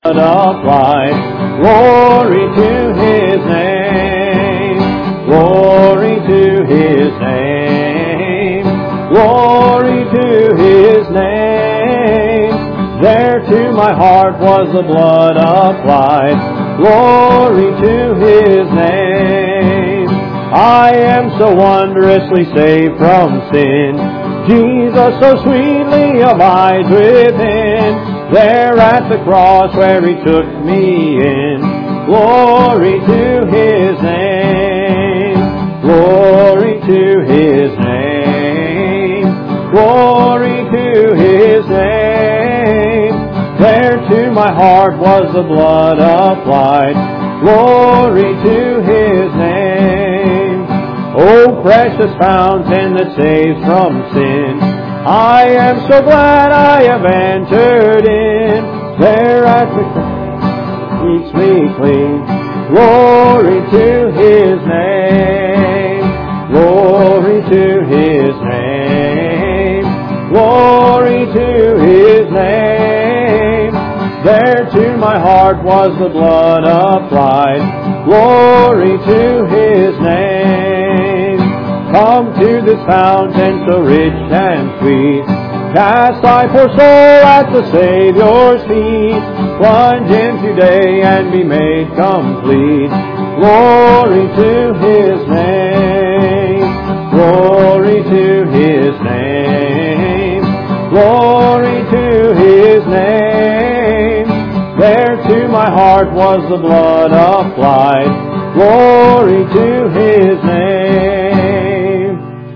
applied. Glory to His name. Glory to His name. Glory to His name. There to my heart was the blood applied. Glory to His name. I am so wondrously saved from sin. Jesus so sweetly abides within. There at the cross where He took me in. Glory to His name. Glory to His name. Glory to His name. There to my heart was the blood applied. Glory to His name. Oh, precious fountain that saves from sin, I am so glad I have entered in. There at the cross keeps me clean. Glory to His name. Glory to His name. Glory to His name. There to my heart was the blood applied. Glory to His name. Come to this fountain so rich and sweet. Cast thy poor soul at the Savior's feet. Plunge in today and be made complete. Glory to His name. Glory to His name. Glory to His name. There to my heart was the blood applied. Glory to His name.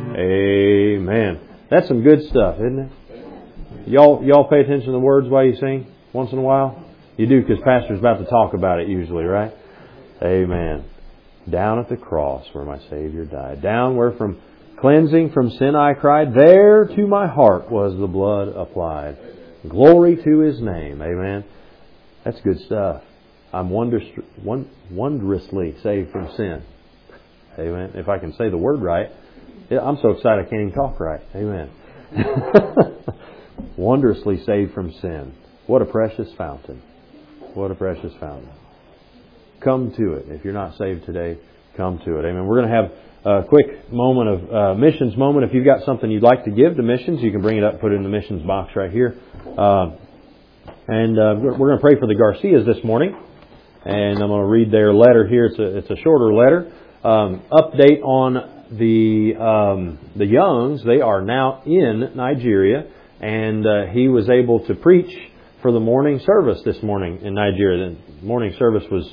Amen. That's some good stuff, isn't it? Y'all pay attention to the words while you sing once in a while? You do, because Pastor's about to talk about it usually, right? Amen. Down at the cross where my Savior died. Down where from cleansing from sin I cried. There to my heart was the blood applied. Glory to His name. Amen. That's good stuff. I'm wondrously saved from sin. Amen. If I can say the word right. I'm so excited I can't even talk right. Amen. Wondrously saved from sin. What a precious fountain. What a precious fountain. Come to it. If you're not saved today, come to it. Amen. We're going to have a quick moment of missions moment. If you've got something you'd like to give to missions, you can bring it up, put it in the missions box right here. And we're going to pray for the Garcias this morning. And I'm going to read their letter here. It's a shorter letter. Update on the Youngs. They are now in Nigeria. And he was able to preach for the morning service this morning in Nigeria. The morning service was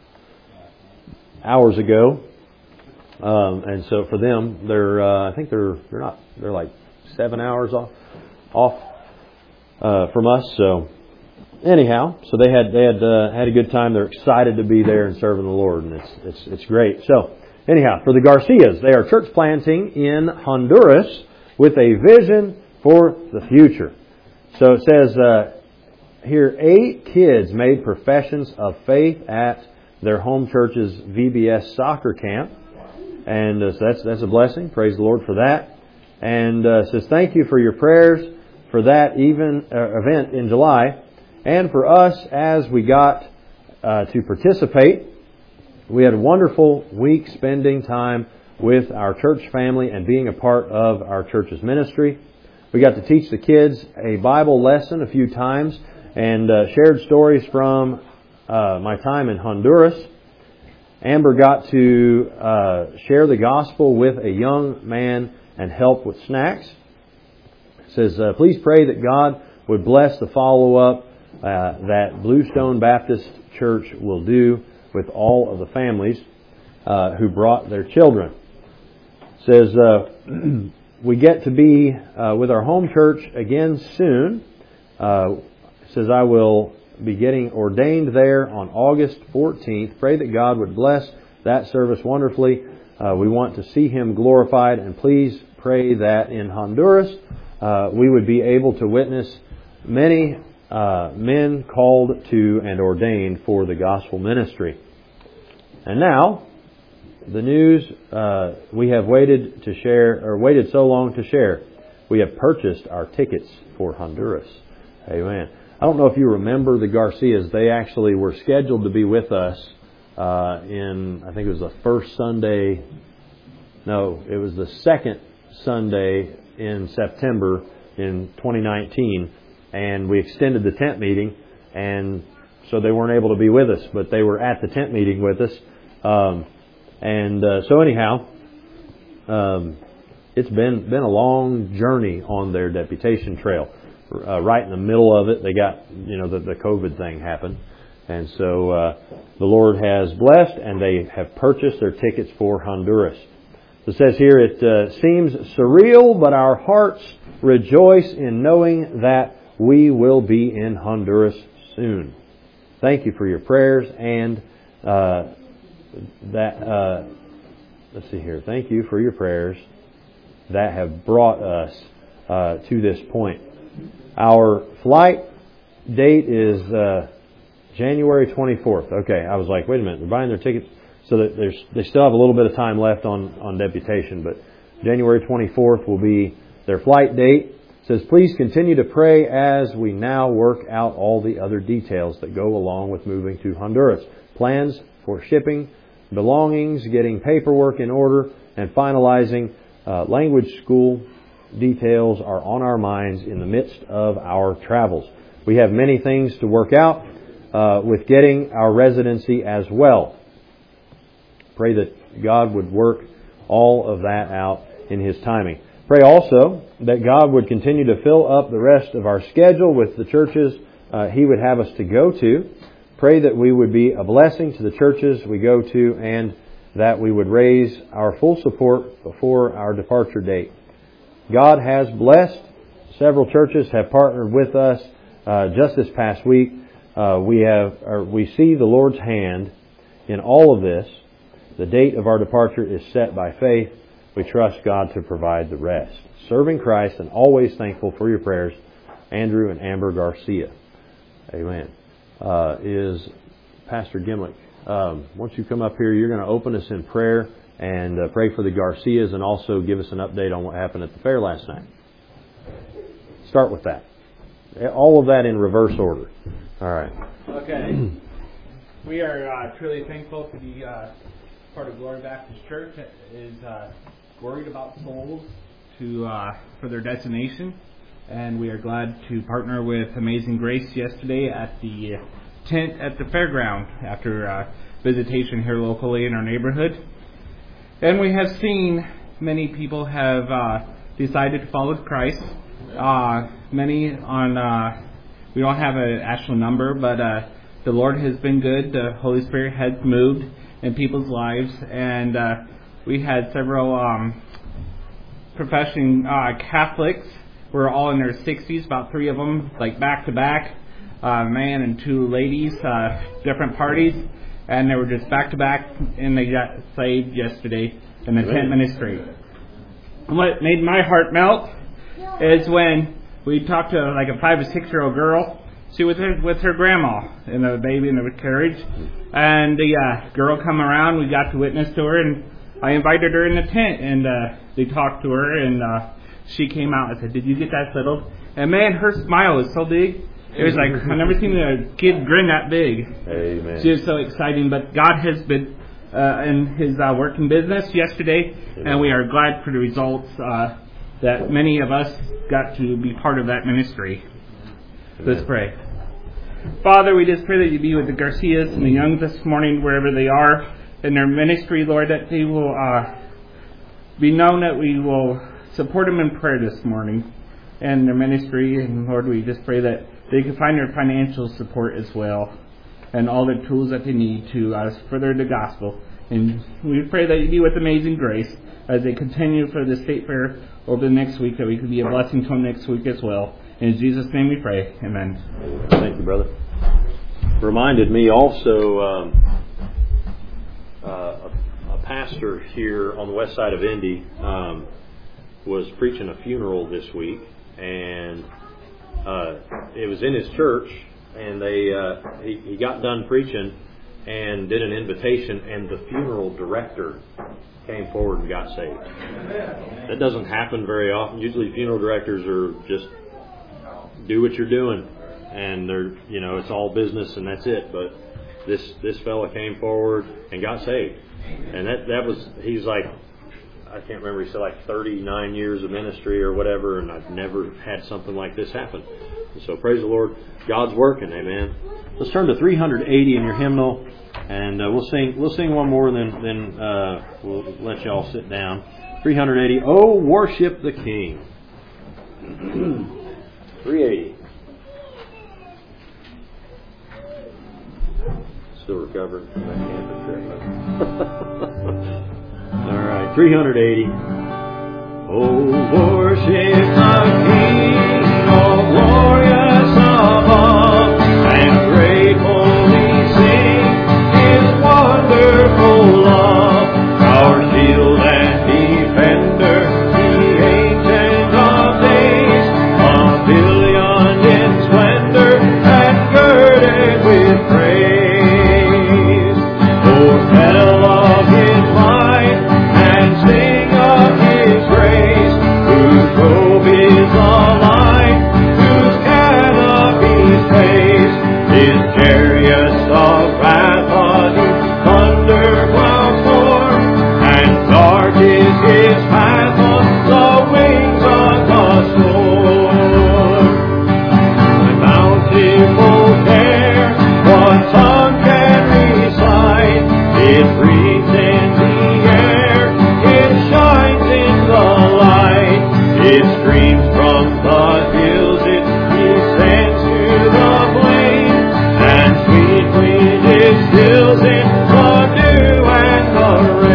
hours ago. And so for them, I think they're like 7 hours off from us. So anyhow, so they had a good time. They're excited to be there and serving the Lord, and it's great. So anyhow, for the Garcias, they are church planting in Honduras with a vision for the future. So it says here, 8 kids made professions of faith at their home church's VBS soccer camp, and so that's a blessing. Praise the Lord for that. And says thank you for your prayers for that event in July. And for us, as we got to participate, we had a wonderful week spending time with our church family and being a part of our church's ministry. We got to teach the kids a Bible lesson a few times and shared stories from my time in Honduras. Amber got to share the gospel with a young man and help with snacks. It says, please pray that God would bless the follow-up that Bluestone Baptist Church will do with all of the families who brought their children. It says, we get to be with our home church again soon. It says, I will be getting ordained there on August 14th. Pray that God would bless that service wonderfully. We want to see Him glorified, and please pray that in Honduras we would be able to witness many men called to and ordained for the gospel ministry. And now, the news we have waited so long to share. We have purchased our tickets for Honduras. Amen. I don't know if you remember the Garcias. They actually were scheduled to be with us I think it was the first Sunday. No, it was the second Sunday in September in 2019, and we extended the tent meeting, and so they weren't able to be with us, but they were at the tent meeting with us. So anyhow, it's been a long journey on their deputation trail. Right in the middle of it, they got, the COVID thing happened. And so the Lord has blessed, and they have purchased their tickets for Honduras. It says here, it seems surreal, but our hearts rejoice in knowing that we will be in Honduras soon. Thank you for your prayers and let's see here. Thank you for your prayers that have brought us to this point. Our flight date is January 24th. Okay, I was like, wait a minute, they're buying their tickets, so that they still have a little bit of time left on deputation, but January 24th will be their flight date. It says, please continue to pray as we now work out all the other details that go along with moving to Honduras. Plans for shipping belongings, getting paperwork in order, and finalizing language school details are on our minds in the midst of our travels. We have many things to work out with getting our residency as well. Pray that God would work all of that out in His timing. Pray also that God would continue to fill up the rest of our schedule with the churches He would have us to go to. Pray that we would be a blessing to the churches we go to, and that we would raise our full support before our departure date. God has blessed. Several churches have partnered with us just this past week. We see the Lord's hand in all of this. The date of our departure is set by faith. We trust God to provide the rest. Serving Christ and always thankful for your prayers, Andrew and Amber Garcia. Amen. Is Pastor Gimlick. Once you come up here, you're going to open us in prayer and pray for the Garcias, and also give us an update on what happened at the fair last night. Start with that. All of that in reverse order. All right. Okay. We are truly thankful to be part of Glory Baptist Church that is worried about souls for their destination. And we are glad to partner with Amazing Grace yesterday at the tent at the fairground after visitation here locally in our neighborhood. And we have seen many people have decided to follow Christ. Many on, we don't have an actual number, but the Lord has been good. The Holy Spirit has moved in people's lives. And we had several professing Catholics. We're all in their 60s, about 3 of them, like back to back, man and 2 ladies, different parties, and they were just back to back, and they got saved yesterday in the tent ministry. And what made my heart melt is when we talked to like a 5 or 6 year old girl. She was with her grandma and the baby in the carriage, and the girl come around. We got to witness to her, and I invited her in the tent, and they talked to her, and she came out and said, "Did you get that settled?" And man, her smile was so big. It was like, I've never seen a kid grin that big. Amen. She was so exciting. But God has been in His working business yesterday, Amen. And we are glad for the results that many of us got to be part of that ministry. Amen. Let's pray. Father, we just pray that you be with the Garcias and the Youngs this morning, wherever they are in their ministry, Lord, that they will be known, that we will support them in prayer this morning and their ministry. And Lord, we just pray that they can find their financial support as well and all the tools that they need to further the gospel. And we pray that you be with Amazing Grace as they continue for the state fair over the next week, that we could be a blessing to them next week as well. In Jesus' name we pray. Amen. Thank you, brother. Reminded me also, a pastor here on the west side of Indy was preaching a funeral this week, and it was in his church, and he got done preaching and did an invitation, and the funeral director came forward and got saved. That doesn't happen very often. Usually funeral directors are just do what you're doing. and they're, it's all business and that's it. But this fella came forward and got saved, and that was, he's like, I can't remember, he said like 39 years of ministry or whatever, and I've never had something like this happen. So praise the Lord, God's working, amen. Let's turn to 380 in your hymnal, and we'll sing one more, then we'll let y'all sit down. 380, Oh, worship the King. 380. Still recovering from that camping trip. All right, 380. Oh, worship the King, all glorious above, and gratefully sing His wonderful love. Our shield and defender, the Ancient of Days, pavilion in splendor and girded with praise. Oh, tell of His might and sing of His grace, whose robe is the light, whose canopy's face, His chariots of wrath on whose thunder clouds form, and dark is His path on the wings of the storm. My bountiful care, what tongue can recite? It breathes in the air, it shines in the light, it streams from the hills, it descends to the plain, and sweetly distills in the dew and the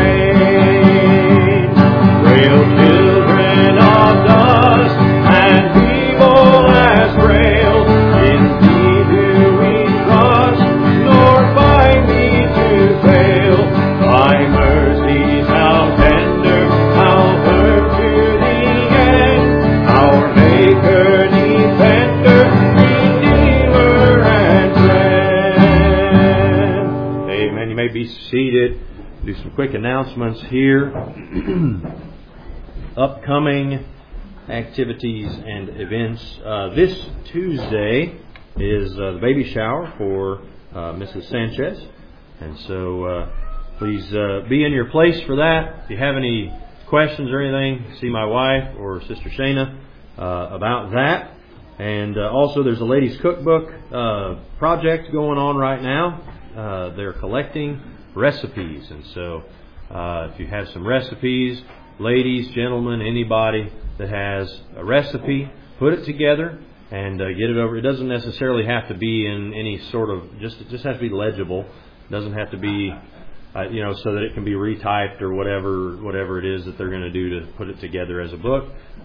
rain. Frail children of dust and feeble as frail, in Thee do we trust, nor find Thee to fail. Thy mercies how tender, how firm to the end, our Maker, Defender, Redeemer, and Friend. Amen. You may be seated. Do some quick announcements here. Upcoming activities and events. This Tuesday is the baby shower for Mrs. Sanchez. And so please be in your place for that. If you have any questions or anything, see my wife or Sister Shana about that. And also there's a ladies cookbook project going on right now. They're collecting recipes. And so if you have some recipes, ladies, gentlemen, anybody that has a recipe, put it together and get it over. It doesn't necessarily have to be in any sort of, it just has to be legible. It doesn't have to be, so that it can be retyped or whatever it is that they're going to do to put it together as a book.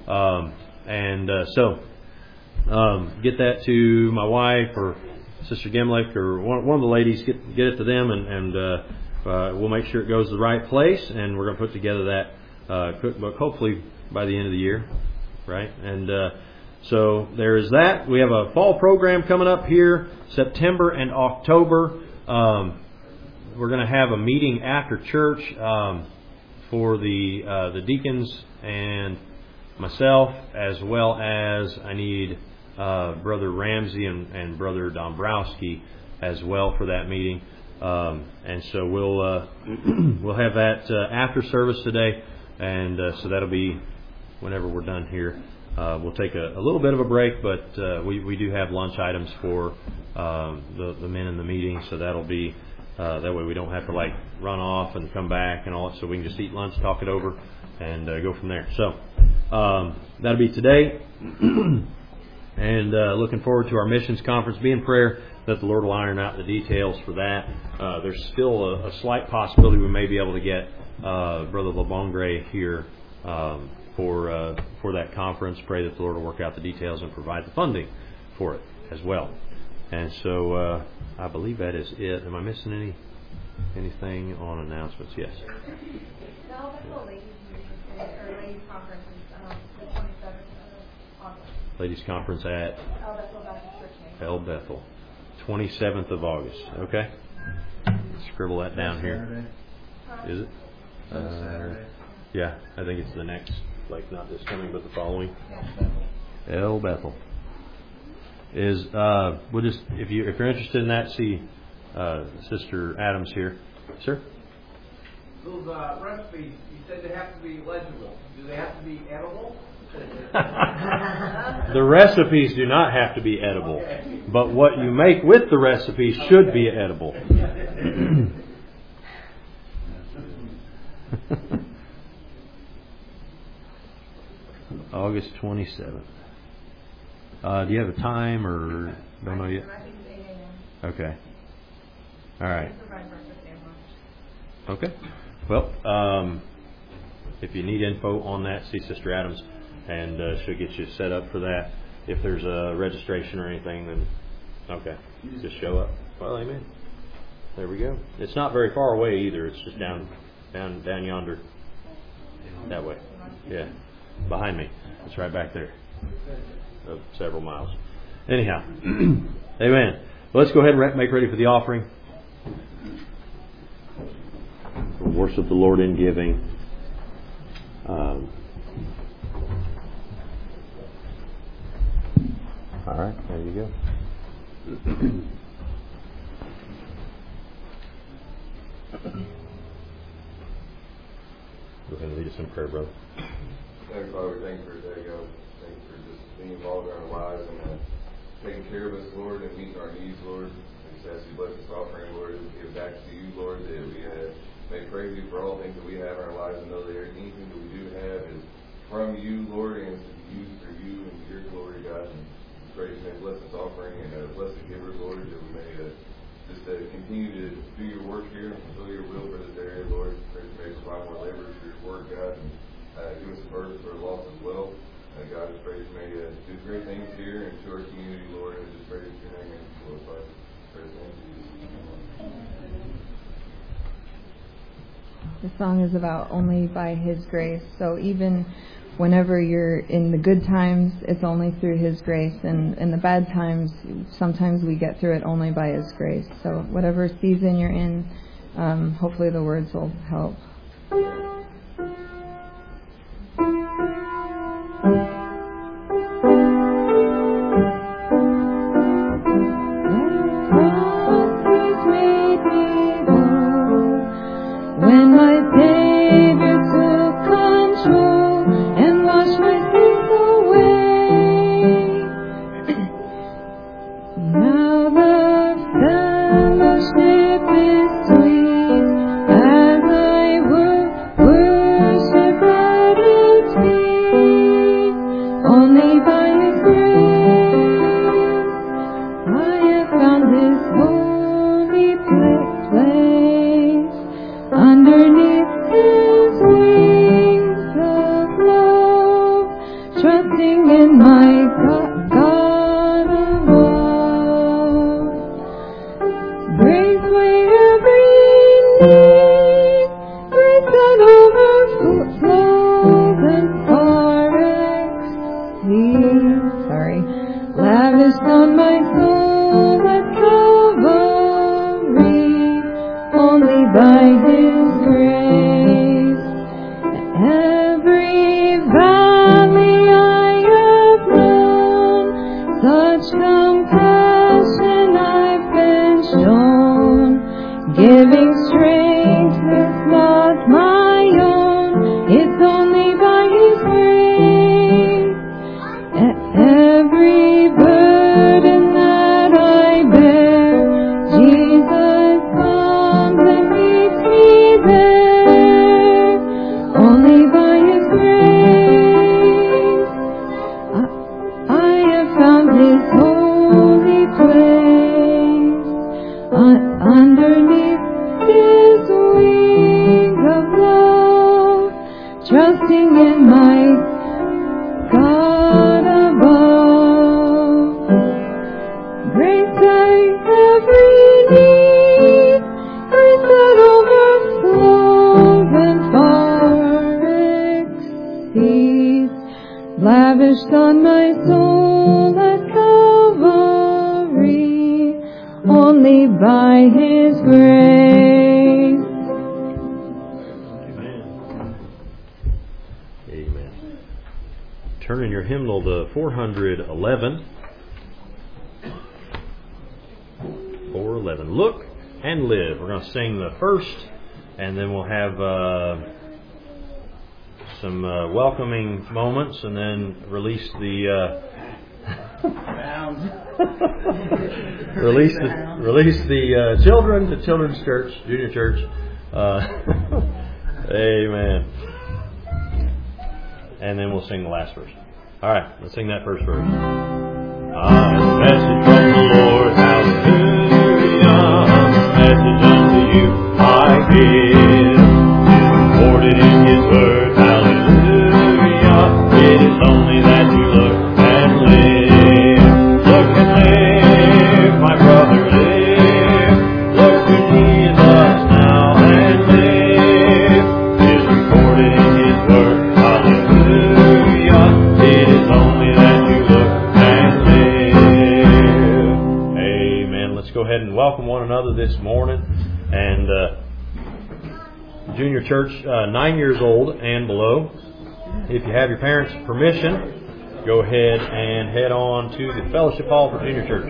So get that to my wife or Sister Gimlick or one of the ladies. Get it to them, and we'll make sure it goes to the right place. And we're going to put together that cookbook hopefully by the end of the year, right? And so there is that. We have a fall program coming up here, September and October. We're going to have a meeting after church for the deacons and myself, as well as I need Brother Ramsey and Brother Dombrowski as well for that meeting. And so we'll have that after service today, and so that'll be whenever we're done here. We'll take a little bit of a break, but we do have lunch items for the men in the meeting, so that'll be that way we don't have to run off and come back and all that, so we can just eat lunch, talk it over, and go from there. So that'll be today. And looking forward to our missions conference. Be in prayer that the Lord will iron out the details for that. There's still a slight possibility we may be able to get Brother LeBongre here for that conference. Pray that the Lord will work out the details and provide the funding for it as well. And so I believe that is it. Am I missing anything on announcements? Yes. No, that's all ladies' ladies' conference is the 27th of August. Ladies' conference at El Bethel, 27th of August. Okay. Scribble that down here. Is it? Yeah, I think it's the next, not this coming, but the following. El Bethel. is we'll just if you're interested in that, see Sister Adams here, sir. Those recipes, you said they have to be legible. Do they have to be edible? The recipes do not have to be edible, but what you make with the recipes should be edible. August 27th. Do you have a time or don't know yet? Okay. All right. Okay. Well, if you need info on that, see Sister Adams, and she'll get you set up for that. If there's a registration or anything, then okay, just show up. Well, amen. There we go. It's not very far away either. It's just down yonder, that way. Yeah, behind me. It's right back there, several miles. Anyhow, amen. Well, let's go ahead and make ready for the offering. We'll worship the Lord in giving. All right, there you go. Go ahead and lead us in prayer, brother. Heavenly Father, thank you for today, God. Thank you for just being involved in our lives and taking care of us, Lord, and meeting our needs, Lord. I just ask you to bless this offering, Lord, and give back to you, Lord, that we may praise you for all things that we have in our lives and know that anything that we do have is from you, Lord, and it's to be used for you and for your glory, God. And pray you may bless this offering and bless the giver, Lord, that we may just continue to do your work here and fulfill your will for this area, Lord. Pray you may provide more laborers for your work, God, and give us a burden for the lost as well. God, I pray you may do great things here and to our community, Lord, and just pray that your name may be glorified. Praise the Lord. The song is about only by His grace. So even whenever you're in the good times, it's only through His grace. And in the bad times, sometimes we get through it only by His grace. So whatever season you're in, hopefully the words will help. Turn in your hymnal to 411. 411. Look and live. We're going to sing the first, and then we'll have some welcoming moments, and then release the release the children to Children's Church, Junior Church. Amen. And then we'll sing the last verse. All right, let's sing that first verse. Message from the Lord, hallelujah. Message unto you I give. Is recorded in His Word, hallelujah. It is only that you look and live. Look and live, my brother, live. Look to Jesus now and live. It is recorded in His Word, hallelujah. It is only that you look and live. Amen. Let's go ahead and welcome one another this morning. And Junior Church, 9 years old and below. If you have your parents' permission, go ahead and head on to the Fellowship Hall for Junior Church.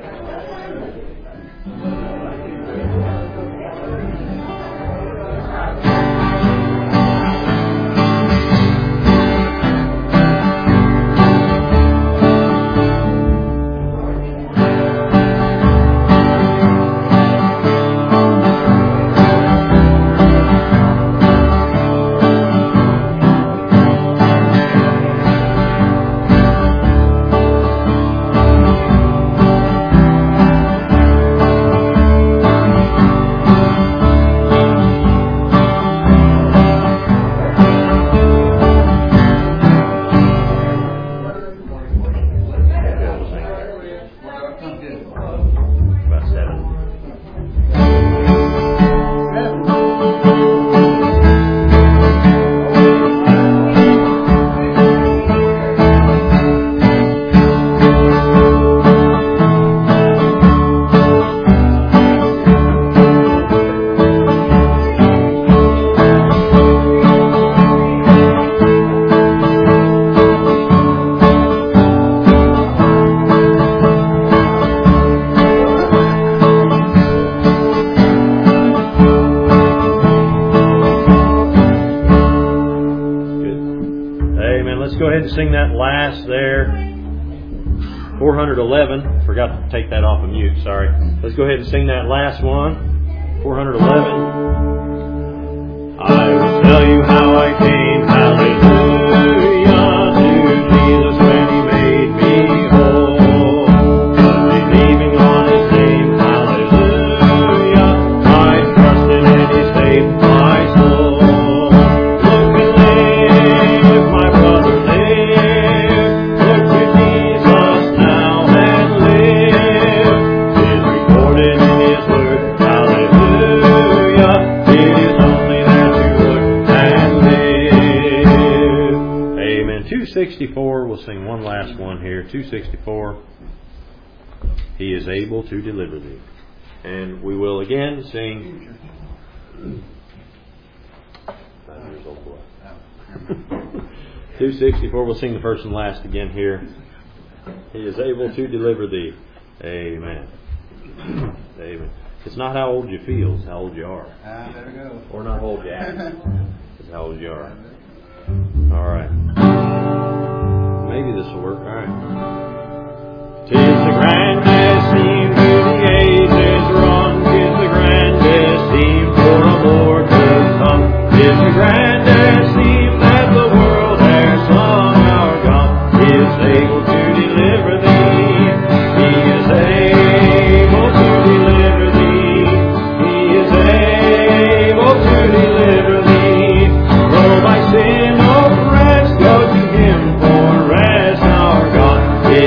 Sing that last there, 411. Forgot to take that off of mute, sorry. Let's go ahead and sing that last one, 411. I will tell you how I came, hallelujah, to Jesus when He made me whole. Believing on His name, hallelujah, I trusted and He saved my soul. Look and live, my brother, live. We'll sing one last one here. 264. He is able to deliver thee. And we will again sing 9 years old boy. 264. We'll sing the first and last again here. He is able to deliver thee. Amen. Amen. It's not how old you feel, it's how old you are. There we go. Or not how old you act. It's how old you are. All right. Maybe this will work. All right. 'Tis the grandest theme through the ages run. 'Tis the grandest theme for a more to come. 'Tis the grandest theme that the world has sung. Our God is able to deliver thee. He is able to deliver thee. He is able to deliver thee. Roll thy sin oppressed, go to Him for rest. Our God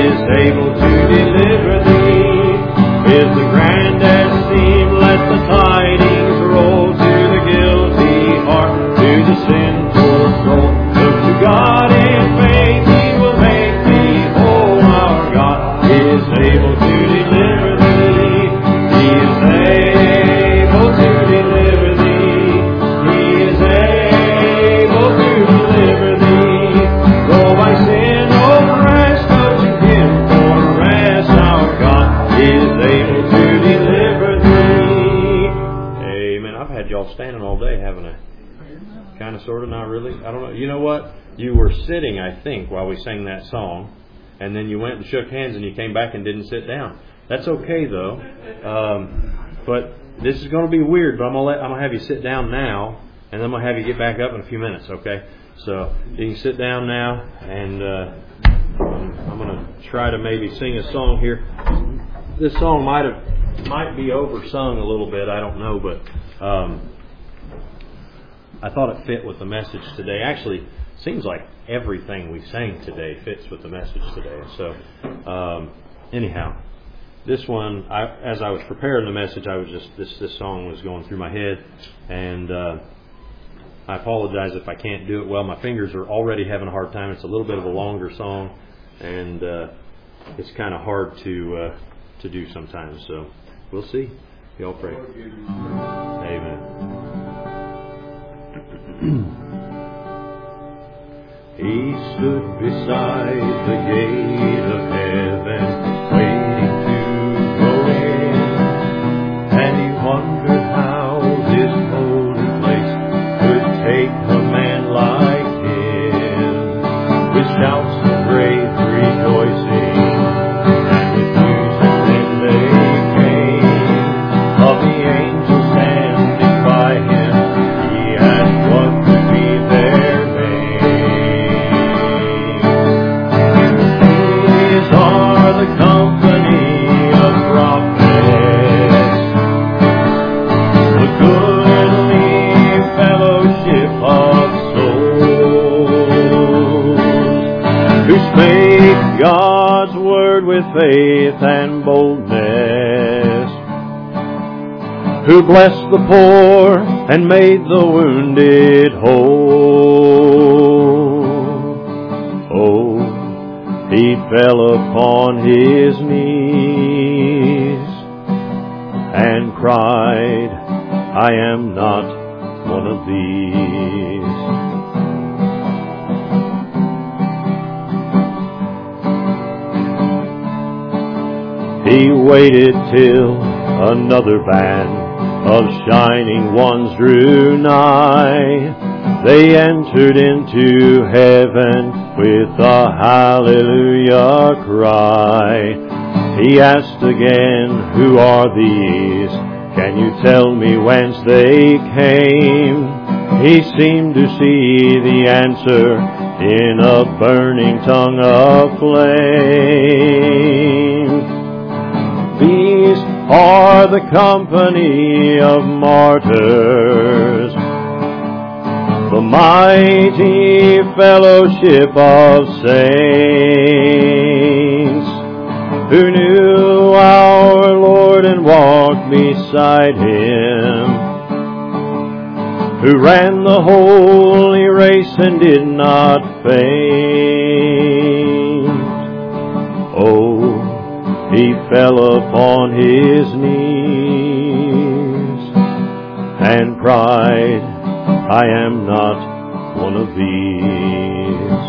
y'all standing all day having a kind of, sort of, not really. I don't know. You know what? You were sitting, I think, while we sang that song, and then you went and shook hands and you came back and didn't sit down. That's okay, though. But this is going to be weird, but I'm going to have you sit down now, and then I'm going to have you get back up in a few minutes, okay? So you can sit down now, and I'm going to try to maybe sing a song here. This song might be oversung a little bit, I don't know, but I thought it fit with the message today. Actually, seems like everything we sang today fits with the message today. So anyhow, this one, as I was preparing the message, I was just this song was going through my head, and I apologize if I can't do it well. My fingers are already having a hard time. It's a little bit of a longer song, and it's kind of hard to do sometimes. So we'll see. Y'all pray. Amen. He stood beside the gate of heaven, waiting to go in, and he wondered how this holy place could take a man like him, with shouts of great rejoicing, and with music then they came, of the angels standing by him. He asked what could be their name. These are the company of prophets, the goodly fellowship of souls, who spake God's word with faith and boldness, who blessed the poor and made the wounded whole. Oh, he fell upon his knees and cried, I am not one of these. He waited till another band of shining ones drew nigh. They entered into heaven with a hallelujah cry. He asked again, who are these? Can you tell me whence they came? He seemed to see the answer in a burning tongue of flame. These are the company of martyrs, the mighty fellowship of saints, who knew our Lord and walked beside Him, who ran the holy race and did not faint. Oh, he fell upon his knees and cried, I am not one of these.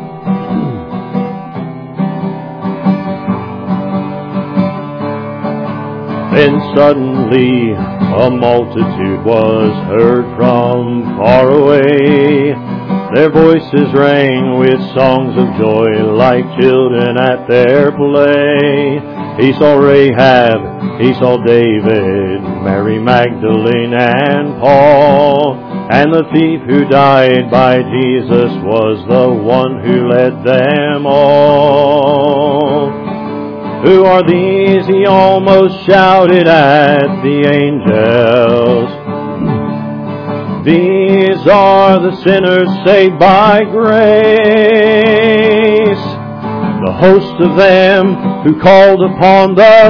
Then suddenly a multitude was heard from far away. Their voices rang with songs of joy like children at their play. He saw Rahab, he saw David, Mary Magdalene and Paul, and the thief who died by Jesus was the one who led them all. Who are these? He almost shouted at the angels. These are the sinners saved by grace, the host of them who called upon the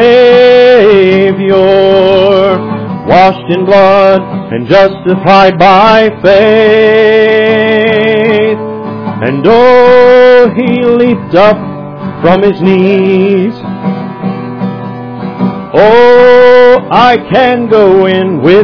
Savior, washed in blood and justified by faith. And oh, he leaped up from his knees. Oh, I can go in with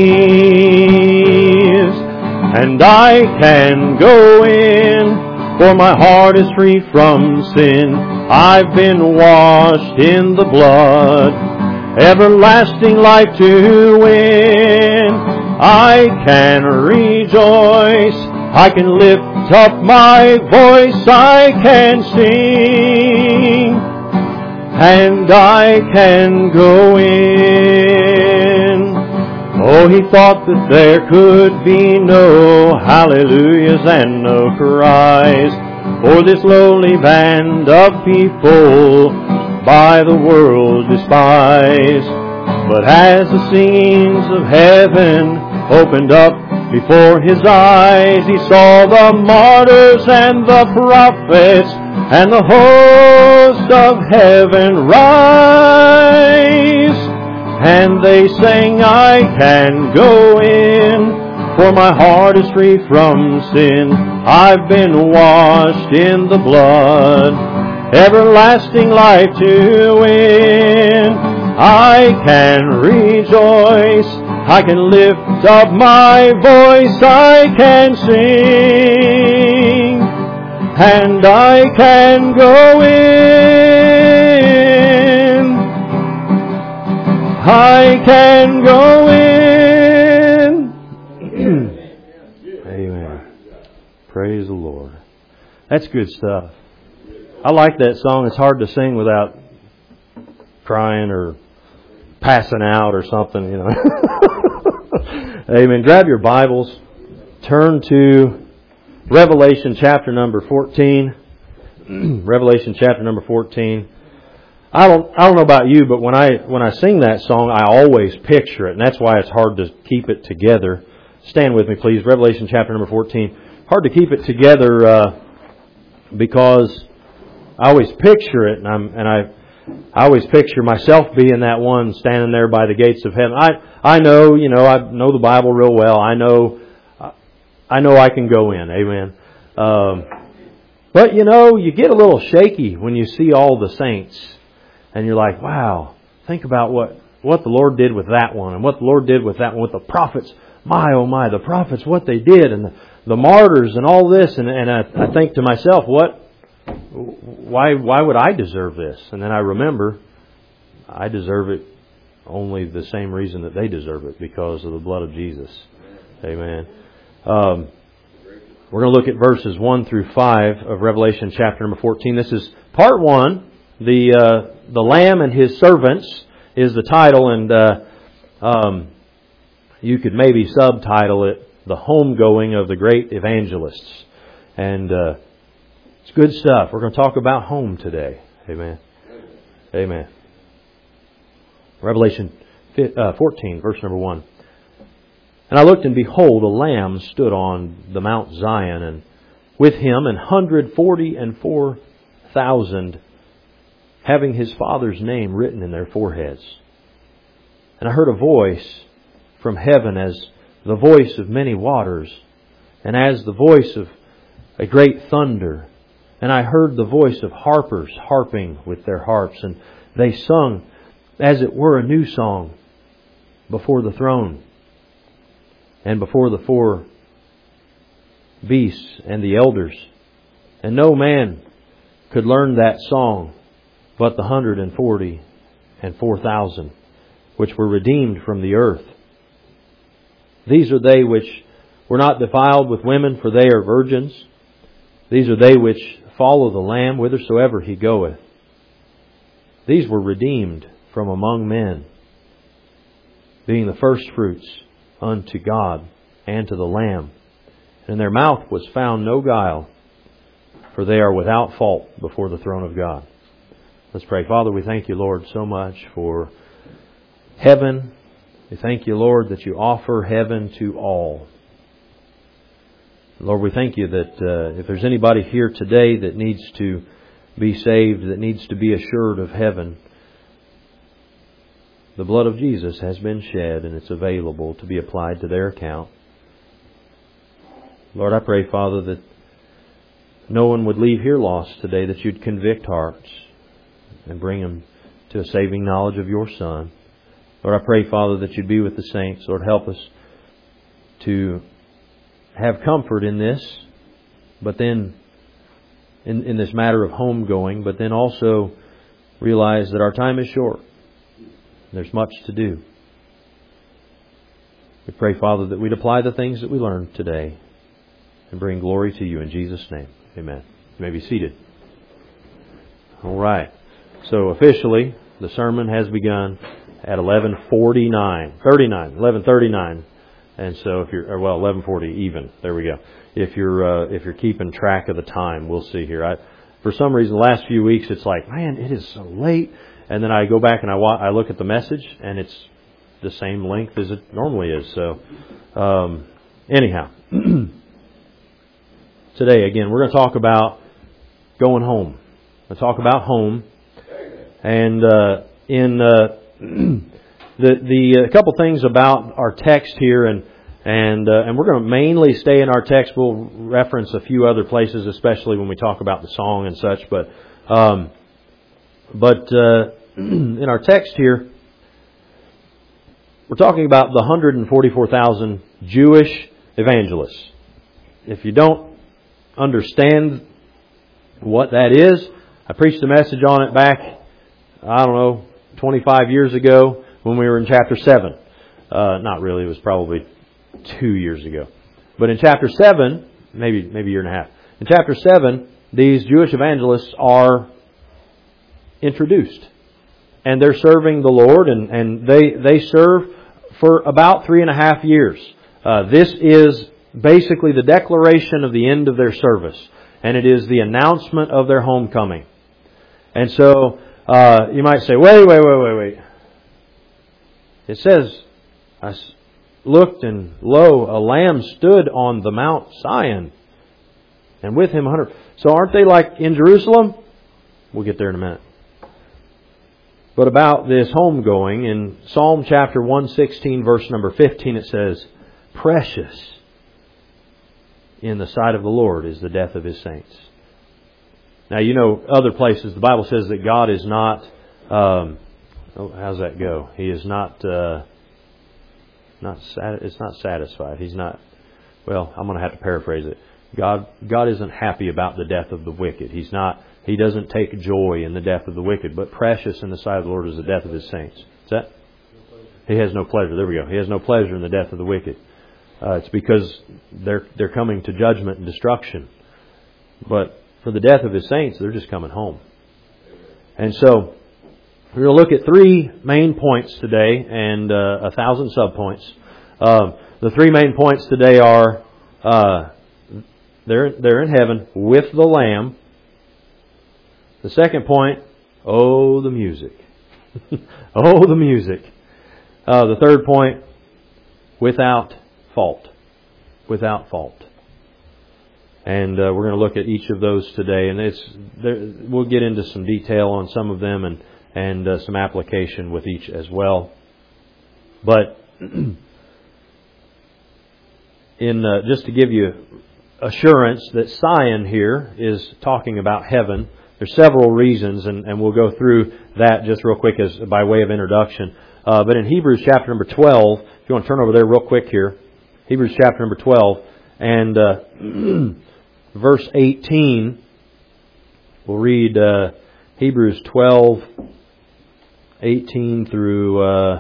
these, and I can go in, for my heart is free from sin. I've been washed in the blood, everlasting life to win. I can rejoice. I can lift up my voice. I can sing. And I can go in. Oh, he thought that there could be no hallelujahs and no cries for this lowly band of people by the world despised. But as the scenes of heaven opened up before his eyes, he saw the martyrs and the prophets and the host of heaven rise. And they sang, I can go in, for my heart is free from sin. I've been washed in the blood, everlasting life to win. I can rejoice, I can lift up my voice, I can sing, and I can go in. I can go in. Amen. Praise the Lord. That's good stuff. I like that song. It's hard to sing without crying or passing out or something, you know. Amen. Grab your Bibles. Turn to Revelation chapter number 14. Revelation chapter number 14. I don't know about you, but when I sing that song, I always picture it, and that's why it's hard to keep it together. Stand with me, please. Revelation chapter number 14. Hard to keep it together because I always picture it, and I always picture myself being that one standing there by the gates of heaven. I know, I know the Bible real well. I know I can go in. Amen. But you get a little shaky when you see all the saints, and you're like, wow, think about what the Lord did with that one, and what the Lord did with that one, with the prophets. My, oh my, the prophets, what they did, and the martyrs, and all this, and I think to myself, why would I deserve this? And then I remember, I deserve it only the same reason that they deserve it, because of the blood of Jesus. Amen. We're going to look at verses 1 through 5 of Revelation chapter number 14. This is part 1. The Lamb and His servants is the title, and you could maybe subtitle it The Homegoing of the Great Evangelists. And it's good stuff. We're going to talk about home today. Amen. Amen. Revelation 14, verse number 1. And I looked, and behold, a Lamb stood on the Mount Zion, and with him 144,000, having His Father's name written in their foreheads. And I heard a voice from heaven as the voice of many waters, and as the voice of a great thunder. And I heard the voice of harpers harping with their harps, and they sung as it were a new song before the throne, and before the 4 beasts and the elders. And no man could learn that song but the 144,000 which were redeemed from the earth. These are they which were not defiled with women, for they are virgins. These are they which follow the Lamb whithersoever He goeth. These were redeemed from among men, being the firstfruits unto God and to the Lamb. And in their mouth was found no guile, for they are without fault before the throne of God. Let's pray. Father, we thank You, Lord, so much for heaven. We thank You, Lord, that You offer heaven to all. Lord, we thank You that if there's anybody here today that needs to be saved, that needs to be assured of heaven, the blood of Jesus has been shed, and it's available to be applied to their account. Lord, I pray, Father, that no one would leave here lost today, that You'd convict hearts and bring them to a saving knowledge of Your Son. Lord, I pray, Father, that You'd be with the saints. Lord, help us to have comfort in this, but then in this matter of homegoing, but then also realize that our time is short. There's much to do. We pray, Father, that we'd apply the things that we learned today and bring glory to You in Jesus' name. Amen. You may be seated. All right. So officially, the sermon has begun at 11:39. And so if you're 11:40 even. There we go. If you're keeping track of the time, we'll see here. For some reason, the last few weeks, it's like, man, it is so late. And then I go back and I look at the message, and it's the same length as it normally is. So, anyhow, today again, we're going to talk about going home. We'll talk about home, and in the couple things about our text here, and we're going to mainly stay in our text. We'll reference a few other places, especially when we talk about the song and such. But in our text here, we're talking about the 144,000 Jewish evangelists. If you don't understand what that is, I preached a message on it back, 25 years ago when we were in chapter 7. Not really, it was probably 2 years ago. But in chapter 7, maybe a year and a half. In chapter 7, these Jewish evangelists are introduced. And they're serving the Lord, and they serve for about 3.5 years. This is basically the declaration of the end of their service. And it is the announcement of their homecoming. And so, you might say, wait. It says, I looked, and lo, a lamb stood on the Mount Zion, and with him 100. So aren't they like in Jerusalem? We'll get there in a minute. But about this homegoing, in Psalm chapter 116, verse number 15, it says, precious in the sight of the Lord is the death of His saints. Now, other places, the Bible says that God is not, how's that go? He is not it's not satisfied. He's not, I'm going to have to paraphrase it. God isn't happy about the death of the wicked. He doesn't take joy in the death of the wicked, but precious in the sight of the Lord is the death of His saints. Is that? He has no pleasure. There we go. He has no pleasure in the death of the wicked. It's because they're coming to judgment and destruction. But for the death of His saints, they're just coming home. And so, we're going to look at 3 main points today and 1,000 subpoints. The 3 main points today are they're in heaven with the Lamb. The second point, oh, the music. Oh, the music. The third point, without fault. Without fault. And we're going to look at each of those today. And we'll get into some detail on some of them and some application with each as well. But just to give you assurance that Zion here is talking about heaven, there's several reasons, and we'll go through that just real quick as by way of introduction. But in Hebrews chapter number 12, if you want to turn over there real quick here, Hebrews chapter number 12 and verse 18, we'll read Hebrews 12, 18 through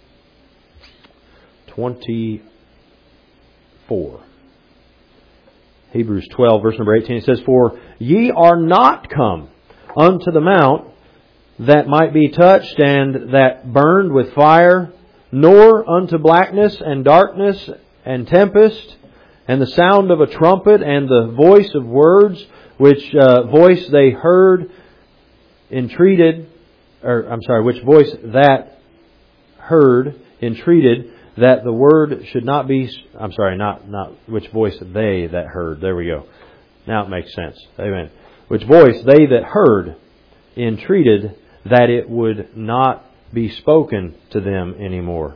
24. Hebrews 12, verse number 18, it says, for ye are not come unto the mount that might be touched and that burned with fire, nor unto blackness and darkness and tempest, and the sound of a trumpet and the voice of words, which voice they heard entreated, which voice that heard entreated that the word should not be, not which voice they that heard. There we go. Now it makes sense. Amen. Which voice they that heard entreated that it would not be spoken to them anymore.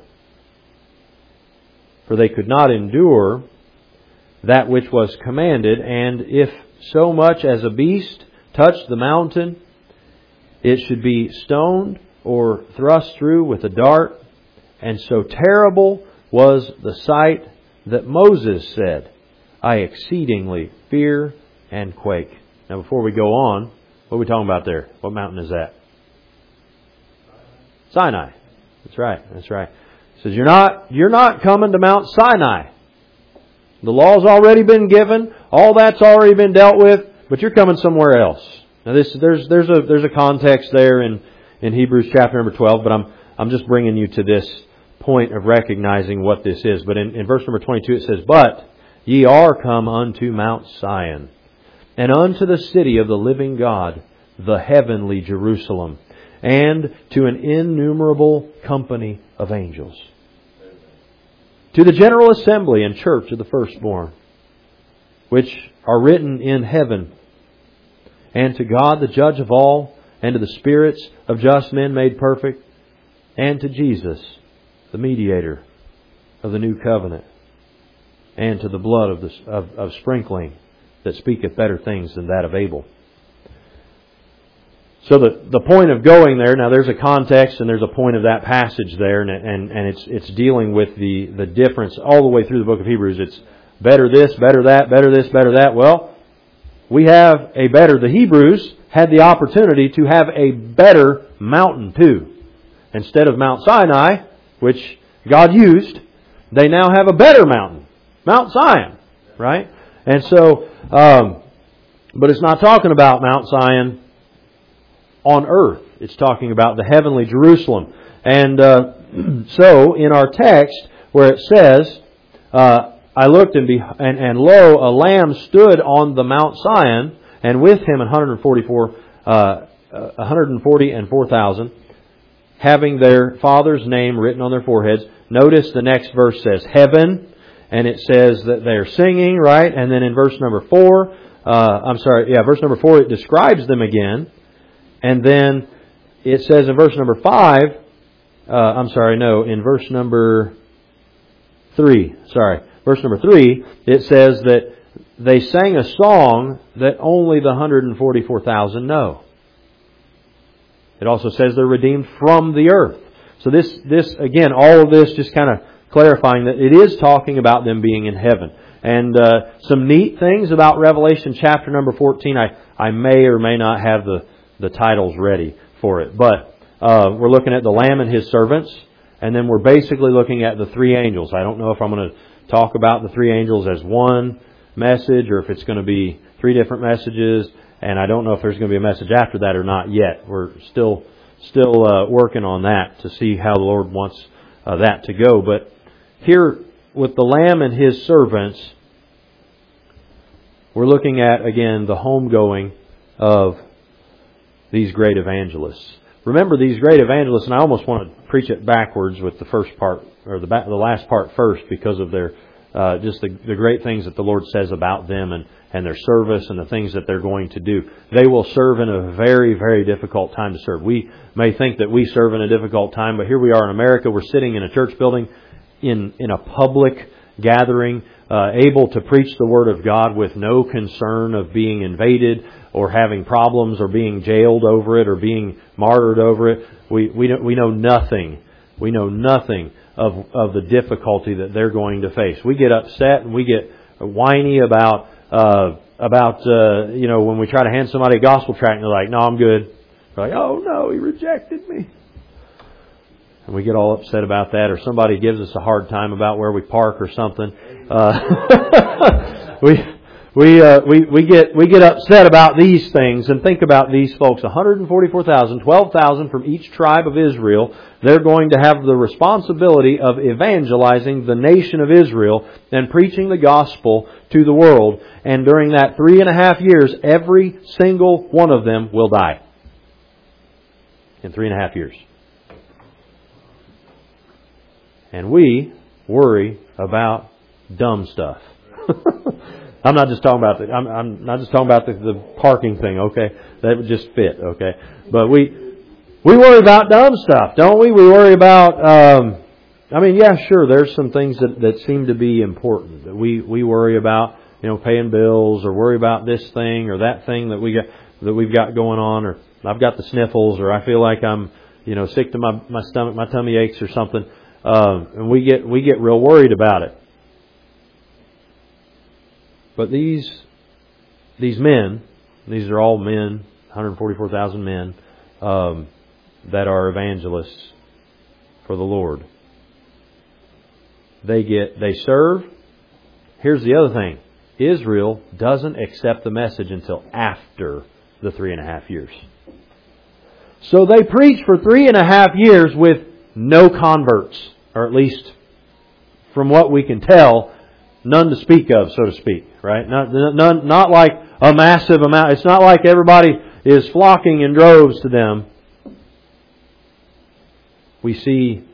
For they could not endure that which was commanded, and if so much as a beast touched the mountain, it should be stoned or thrust through with a dart. And so terrible was the sight that Moses said, I exceedingly fear and quake. Now before we go on, what are we talking about there? What mountain is that? Sinai. That's right. He says, you're not coming to Mount Sinai. The law's already been given. All that's already been dealt with. But you're coming somewhere else. Now there's a context there in Hebrews chapter number 12, but I'm just bringing you to this point of recognizing what this is. But in verse number 22 it says, But ye are come unto Mount Sion, and unto the city of the living God, the heavenly Jerusalem, and to an innumerable company of angels, to the general assembly and church of the firstborn, which are written in heaven, and to God the judge of all, and to the spirits of just men made perfect, and to Jesus, the mediator of the new covenant, and to the blood of sprinkling that speaketh better things than that of Abel. So the point of going there, now there's a context and there's a point of that passage there, and it's dealing with the difference all the way through the book of Hebrews. It's better this, better that, better this, better that. Well, we have a better. The Hebrews had the opportunity to have a better mountain too. Instead of Mount Sinai, which God used, they now have a better mountain, Mount Zion, right? And so, but it's not talking about Mount Zion on earth. It's talking about the heavenly Jerusalem. And so, in our text, where it says, I looked and lo, a lamb stood on the Mount Zion, and with him 140 and 4,000, having their Father's name written on their foreheads. Notice the next verse says heaven, and it says that they're singing, right? And then in verse number 4, verse number 4, it describes them again. And then it says in verse number 5, in verse number 3, verse number 3, it says that they sang a song that only the 144,000 know. It also says they're redeemed from the earth. So this again, all of this just kind of clarifying that it is talking about them being in heaven. And some neat things about Revelation chapter number 14. I may or may not have the titles ready for it. But we're looking at the Lamb and His servants. And then we're basically looking at the three angels. I don't know if I'm going to talk about the three angels as one message or if it's going to be three different messages. And I don't know if there's going to be a message after that or not yet. We're still working on that to see how the Lord wants that to go. But here with the Lamb and His servants, we're looking at, again, the homegoing of these great evangelists. Remember these great evangelists, and I almost want to preach it backwards with the first part, or the last part first, because of their just the great things that the Lord says about them and their service and the things that they're going to do. They will serve in a very, very difficult time to serve. We may think that we serve in a difficult time, but here we are in America. We're sitting in a church building in a public gathering, able to preach the Word of God with no concern of being invaded or having problems or being jailed over it or being martyred over it. We know nothing. We know nothing of the difficulty that they're going to face. We get upset and we get whiny about when we try to hand somebody a gospel tract and they're like, no, I'm good. We're like, oh no, he rejected me. And we get all upset about that, or somebody gives us a hard time about where we park or something. We get upset about these things, and think about these folks, 144,000, 12,000 from each tribe of Israel. They're going to have the responsibility of evangelizing the nation of Israel and preaching the gospel to the world. And during that 3.5 years, every single one of them will die. In 3.5 years. And we worry about dumb stuff. I'm not just talking about I'm not just talking about the parking thing, okay? That would just fit, okay? But we worry about dumb stuff, don't we? We worry about sure, there's some things that seem to be important that we worry about, paying bills, or worry about this thing or that thing that we've got going on, or I've got the sniffles, or I feel like I'm sick to my stomach, my tummy aches or something. And we get real worried about it. But these men, these are all men, 144,000 men, that are evangelists for the Lord. They serve. Here's the other thing. Israel doesn't accept the message until after the 3.5 years. So they preach for 3.5 years with no converts, or at least from what we can tell, none to speak of, so to speak. Right? Not like a massive amount. It's not like everybody is flocking in droves to them. We see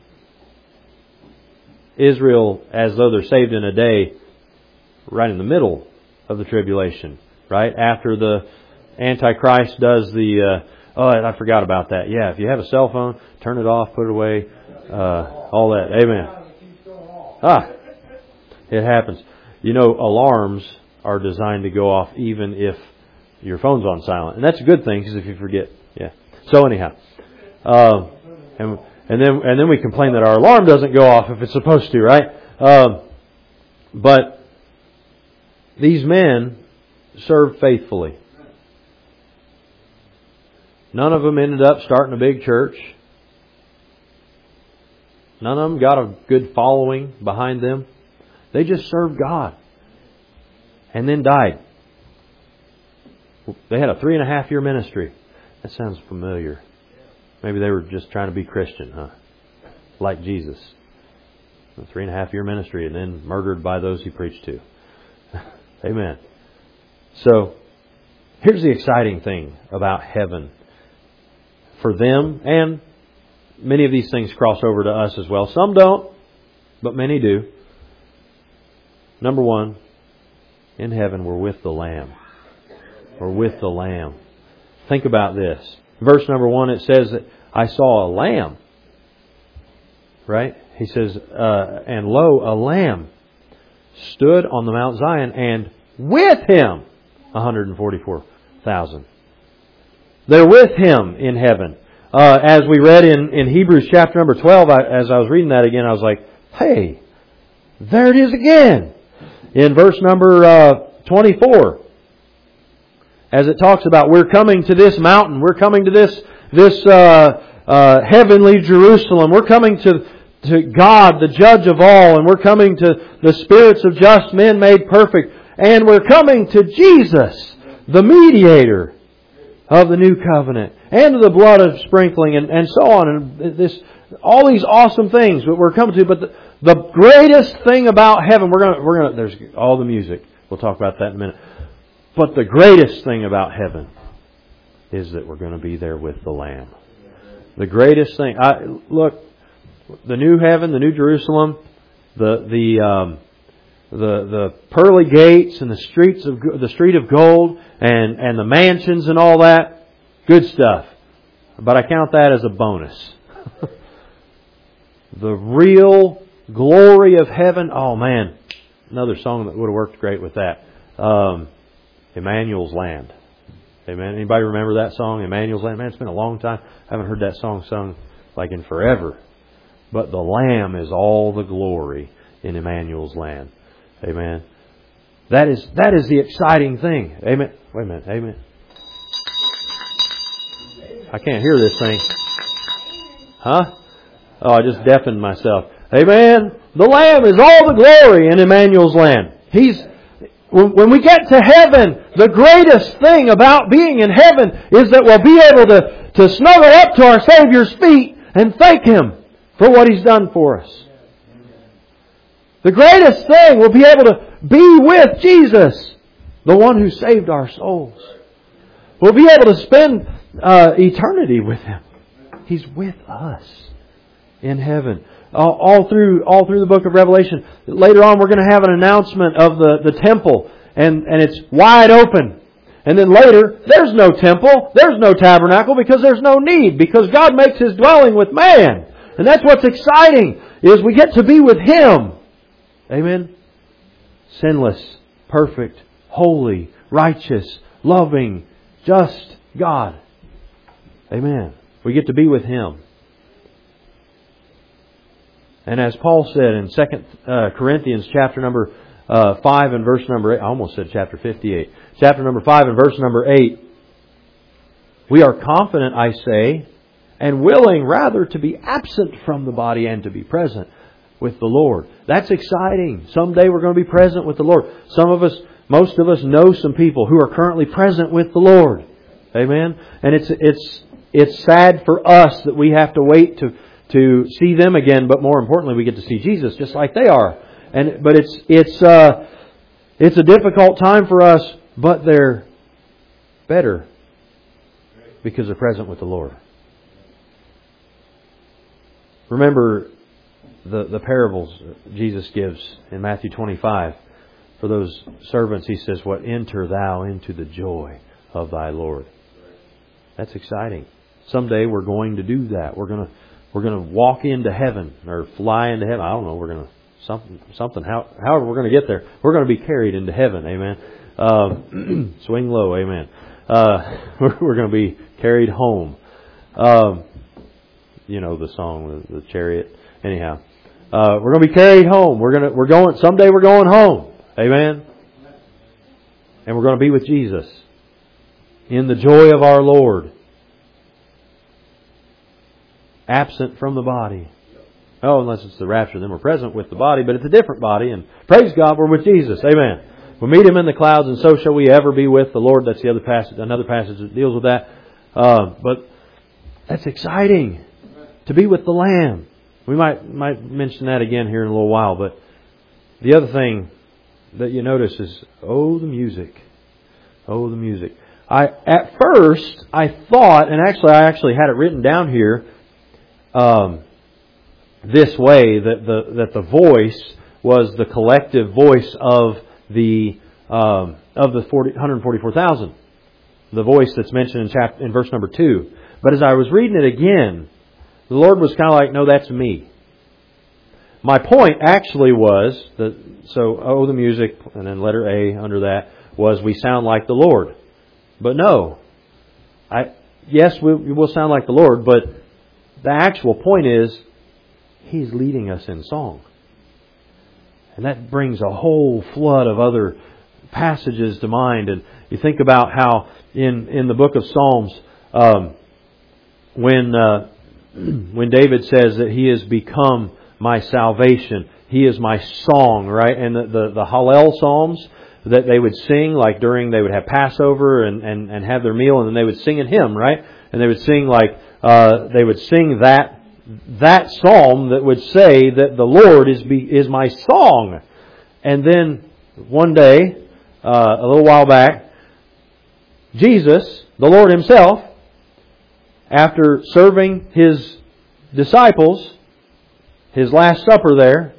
Israel as though they're saved in a day, right in the middle of the tribulation, right? After the Antichrist does the, I forgot about that. Yeah, if you have a cell phone, turn it off, put it away, all that. Amen. It happens. You know, alarms are designed to go off even if your phone's on silent. And that's a good thing, because if you forget, yeah. So anyhow, and then we complain that our alarm doesn't go off if it's supposed to, right? But these men served faithfully. None of them ended up starting a big church. None of them got a good following behind them. They just served God. And then died. They had a 3.5 year ministry. That sounds familiar. Maybe they were just trying to be Christian, huh? Like Jesus. A 3.5 year ministry and then murdered by those he preached to. Amen. So, here's the exciting thing about heaven. For them, and many of these things cross over to us as well. Some don't, but many do. Number one, in heaven we're with the Lamb. We're with the Lamb. Think about this. Verse number 1, it says that I saw a lamb. Right? He says, and lo, a lamb stood on the Mount Zion, and with him 144,000. They're with him in heaven. As we read in Hebrews chapter number 12, as I was reading that again, I was like, hey, there it is again. In verse number 24, as it talks about, we're coming to this mountain, we're coming to this heavenly Jerusalem, we're coming to God, the judge of all, and we're coming to the spirits of just men made perfect, and we're coming to Jesus, the mediator of the new covenant, and to the blood of sprinkling, and so on, and all these awesome things that we're coming to. But the greatest thing about heaven, there's all the music. We'll talk about that in a minute. But the greatest thing about heaven is that we're going to be there with the Lamb. The greatest thing. Look, the new heaven, the new Jerusalem, the pearly gates and the street of gold and the mansions and all that, good stuff. But I count that as a bonus. The real glory of heaven. Oh man, another song that would have worked great with that. Emmanuel's Land. Amen. Anybody remember that song, Emmanuel's Land? Man, it's been a long time. I haven't heard that song sung like in forever. But the Lamb is all the glory in Emmanuel's Land. Amen. That is the exciting thing. Amen. Wait a minute. Amen. I can't hear this thing. Huh? Oh, I just deafened myself. Amen. The Lamb is all the glory in Emmanuel's Land. When we get to heaven, the greatest thing about being in heaven is that we'll be able to snuggle up to our Savior's feet and thank Him for what He's done for us. The greatest thing, we'll be able to be with Jesus, the one who saved our souls. We'll be able to spend eternity with Him. He's with us in heaven. All through the book of Revelation. Later on we're going to have an announcement of the temple. And it's wide open. And then later, there's no temple, there's no tabernacle, because there's no need. Because God makes His dwelling with man. And that's what's exciting, is we get to be with Him. Amen? Sinless, perfect, holy, righteous, loving, just God. Amen. We get to be with Him. And as Paul said in 2 Corinthians chapter number 5 and verse number 8, I almost said chapter 58. Chapter number 5 and verse number 8. We are confident, I say, and willing rather to be absent from the body and to be present with the Lord. That's exciting. Someday we're going to be present with the Lord. Most of us know some people who are currently present with the Lord. Amen? And it's sad for us that we have to wait to see them again, but more importantly, we get to see Jesus just like they are. But it's a difficult time for us, but they're better because they're present with the Lord. Remember the parables Jesus gives in Matthew 25. For those servants, He says, "What enter thou into the joy of thy Lord." That's exciting. Someday we're going to do that. We're going to walk into heaven or fly into heaven. I don't know. We're going to however we're going to get there. We're going to be carried into heaven. Amen. Swing low. Amen. We're going to be carried home. You know the song, the chariot. Anyhow, we're going to be carried home. Someday we're going home. Amen. And we're going to be with Jesus in the joy of our Lord. Absent from the body. Oh, unless it's the rapture, then we're present with the body, but it's a different body. And praise God, we're with Jesus. Amen. We'll meet Him in the clouds, and so shall we ever be with the Lord. That's the other passage, another passage that deals with that. But that's exciting to be with the Lamb. We might mention that again here in a little while. But the other thing that you notice is, oh, the music. Oh, the music. At first, I thought, and I actually had it written down here, this way, that the voice was the collective voice of the 144,000. The voice that's mentioned in verse number 2. But as I was reading it again, the Lord was kind of like, no, that's me. My point actually was that, oh, the music, and then letter A under that, was we sound like the Lord. But no. Yes, we will sound like the Lord, but the actual point is, He's leading us in song. And that brings a whole flood of other passages to mind. And you think about how in the book of Psalms, when David says that He has become my salvation, He is my song, right? And the Hallel Psalms that they would sing, like they would have Passover and have their meal, and then they would sing a hymn, right? And they would sing that psalm that would say that the Lord is my song. And then one day, a little while back, Jesus, the Lord Himself, after serving His disciples, His Last Supper there,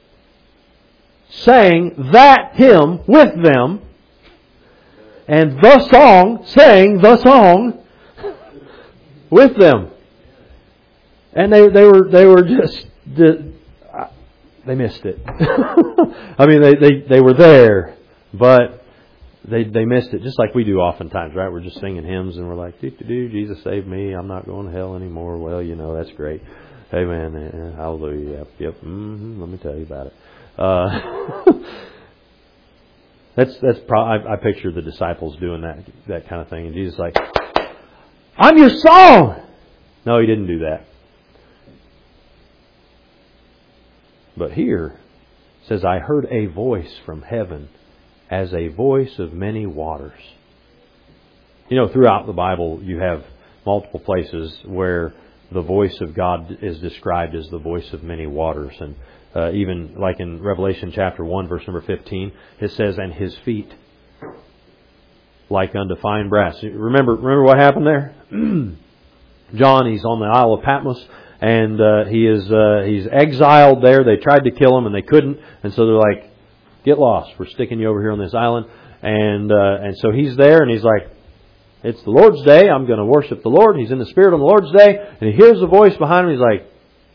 sang that hymn with them, and sang the song with them. And they were just, they missed it. I mean, they were there, but they missed it, just like we do oftentimes, right? We're just singing hymns and we're like, Jesus saved me, I'm not going to hell anymore. Well, that's great. Amen. Hallelujah. Yep. Let me tell you about it. I picture the disciples doing that kind of thing, and Jesus is like, I'm your song. No, He didn't do that. But here it says, I heard a voice from heaven as a voice of many waters. Throughout the Bible you have multiple places where the voice of God is described as the voice of many waters. And even like in Revelation chapter 1 verse number 15, it says, and His feet like unto fine brass. Remember what happened there? John, he's on the Isle of Patmos, and he's exiled there. They tried to kill him and they couldn't, and so they're like, get lost. We're sticking you over here on this island. And so he's there, and he's like, it's the Lord's day. I'm going to worship the Lord. He's in the Spirit on the Lord's day, and he hears a voice behind him. He's like,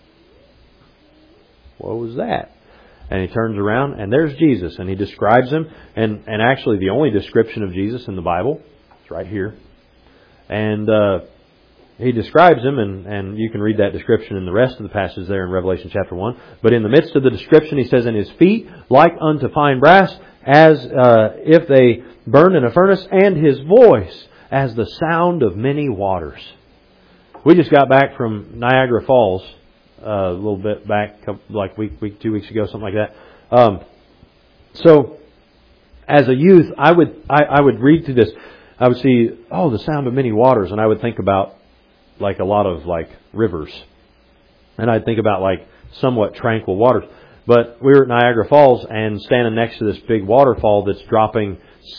what was that? And he turns around, and there's Jesus, and He describes Him. And actually, the only description of Jesus in the Bible is right here. And He describes Him, and you can read that description in the rest of the passage there in Revelation chapter 1. But in the midst of the description, He says, and His feet like unto fine brass, as if they burned in a furnace, and His voice as the sound of many waters. We just got back from Niagara Falls a little bit back, like 2 weeks ago, something like that. So, as a youth, I would read through this. I would see, the sound of many waters, and I would think about like a lot of like rivers, and I'd think about like somewhat tranquil waters. But we were at Niagara Falls and standing next to this big waterfall that's dropping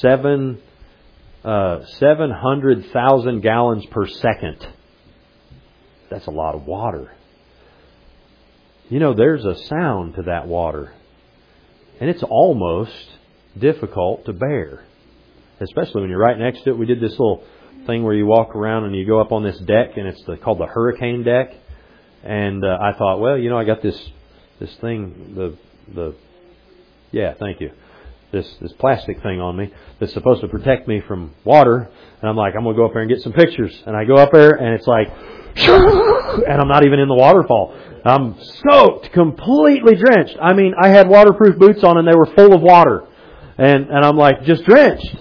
700,000 gallons per second. That's a lot of water. You know, there's a sound to that water. And it's almost difficult to bear. Especially when you're right next to it. We did this little thing where you walk around and you go up on this deck, and it's called the hurricane deck. And I thought, well, I got this thing, thank you. This plastic thing on me that's supposed to protect me from water. And I'm like, I'm going to go up there and get some pictures. And I go up there and it's like, and I'm not even in the waterfall. I'm soaked, completely drenched. I mean, I had waterproof boots on and they were full of water. And I'm like, just drenched.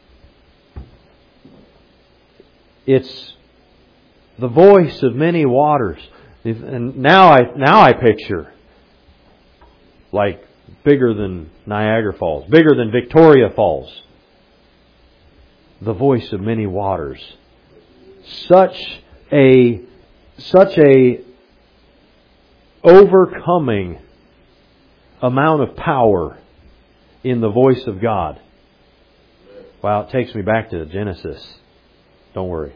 It's the voice of many waters. And now I picture like bigger than Niagara Falls, bigger than Victoria Falls. The voice of many waters. Such a overcoming amount of power in the voice of God. Wow, it takes me back to Genesis. Don't worry.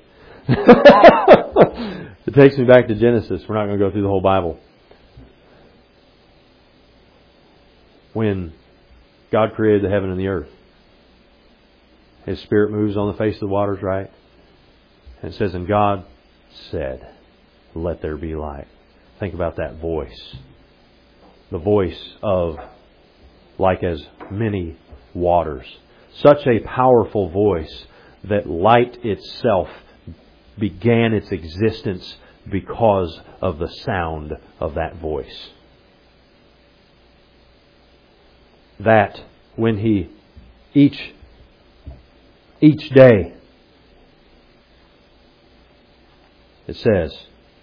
It takes me back to Genesis. We're not going to go through the whole Bible. When God created the heaven and the earth, His Spirit moves on the face of the waters, right? And it says, and God said, let there be light. Think about that voice. The voice of like as many waters. Such a powerful voice that light itself began its existence because of the sound of that voice. That when He each day, it says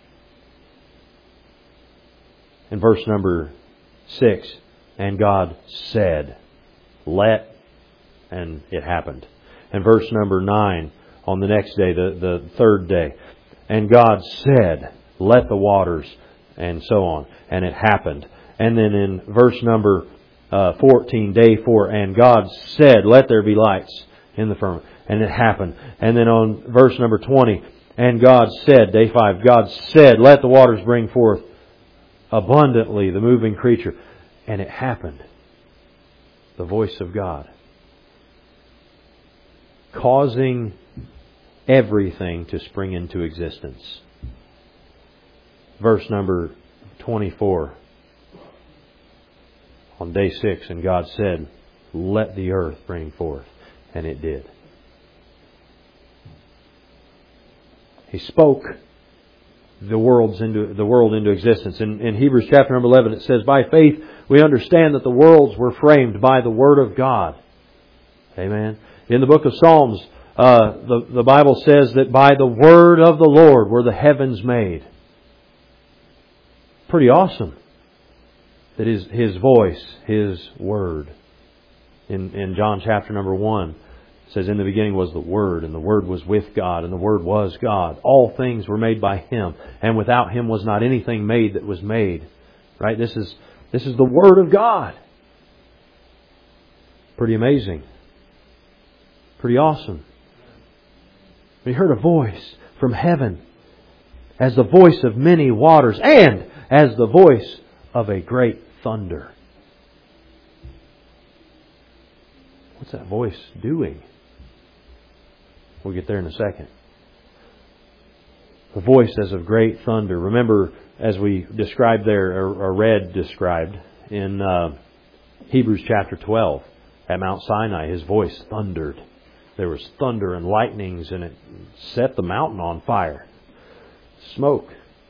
in verse number 6, and God said, let, and it happened. And verse number 9, on the next day, the third day, and God said, let the waters, and so on. And it happened. And then in verse number 14, day 4, and God said, let there be lights in the firmament. And it happened. And then on verse number 20, and God said, day 5, God said, let the waters bring forth abundantly the moving creature. And it happened. The voice of God. Causing everything to spring into existence. Verse number 24. On day 6, and God said, let the earth bring forth. And it did. He spoke the world into existence. In Hebrews chapter number 11, it says, by faith we understand that the worlds were framed by the Word of God. Amen. In the book of Psalms, the Bible says that by the word of the Lord were the heavens made. Pretty awesome. That is His voice, His word. In John chapter number 1, it says, in the beginning was the Word, and the Word was with God, and the Word was God. All things were made by Him, and without Him was not anything made that was made. Right? This is the Word of God. Pretty amazing. Pretty awesome. We heard a voice from heaven as the voice of many waters and as the voice of a great thunder. What's that voice doing? We'll get there in a second. The voice as of great thunder. Remember, as we described there, or read described in Hebrews chapter 12, at Mount Sinai, His voice thundered. There was thunder and lightnings, and it set the mountain on fire. Smoke.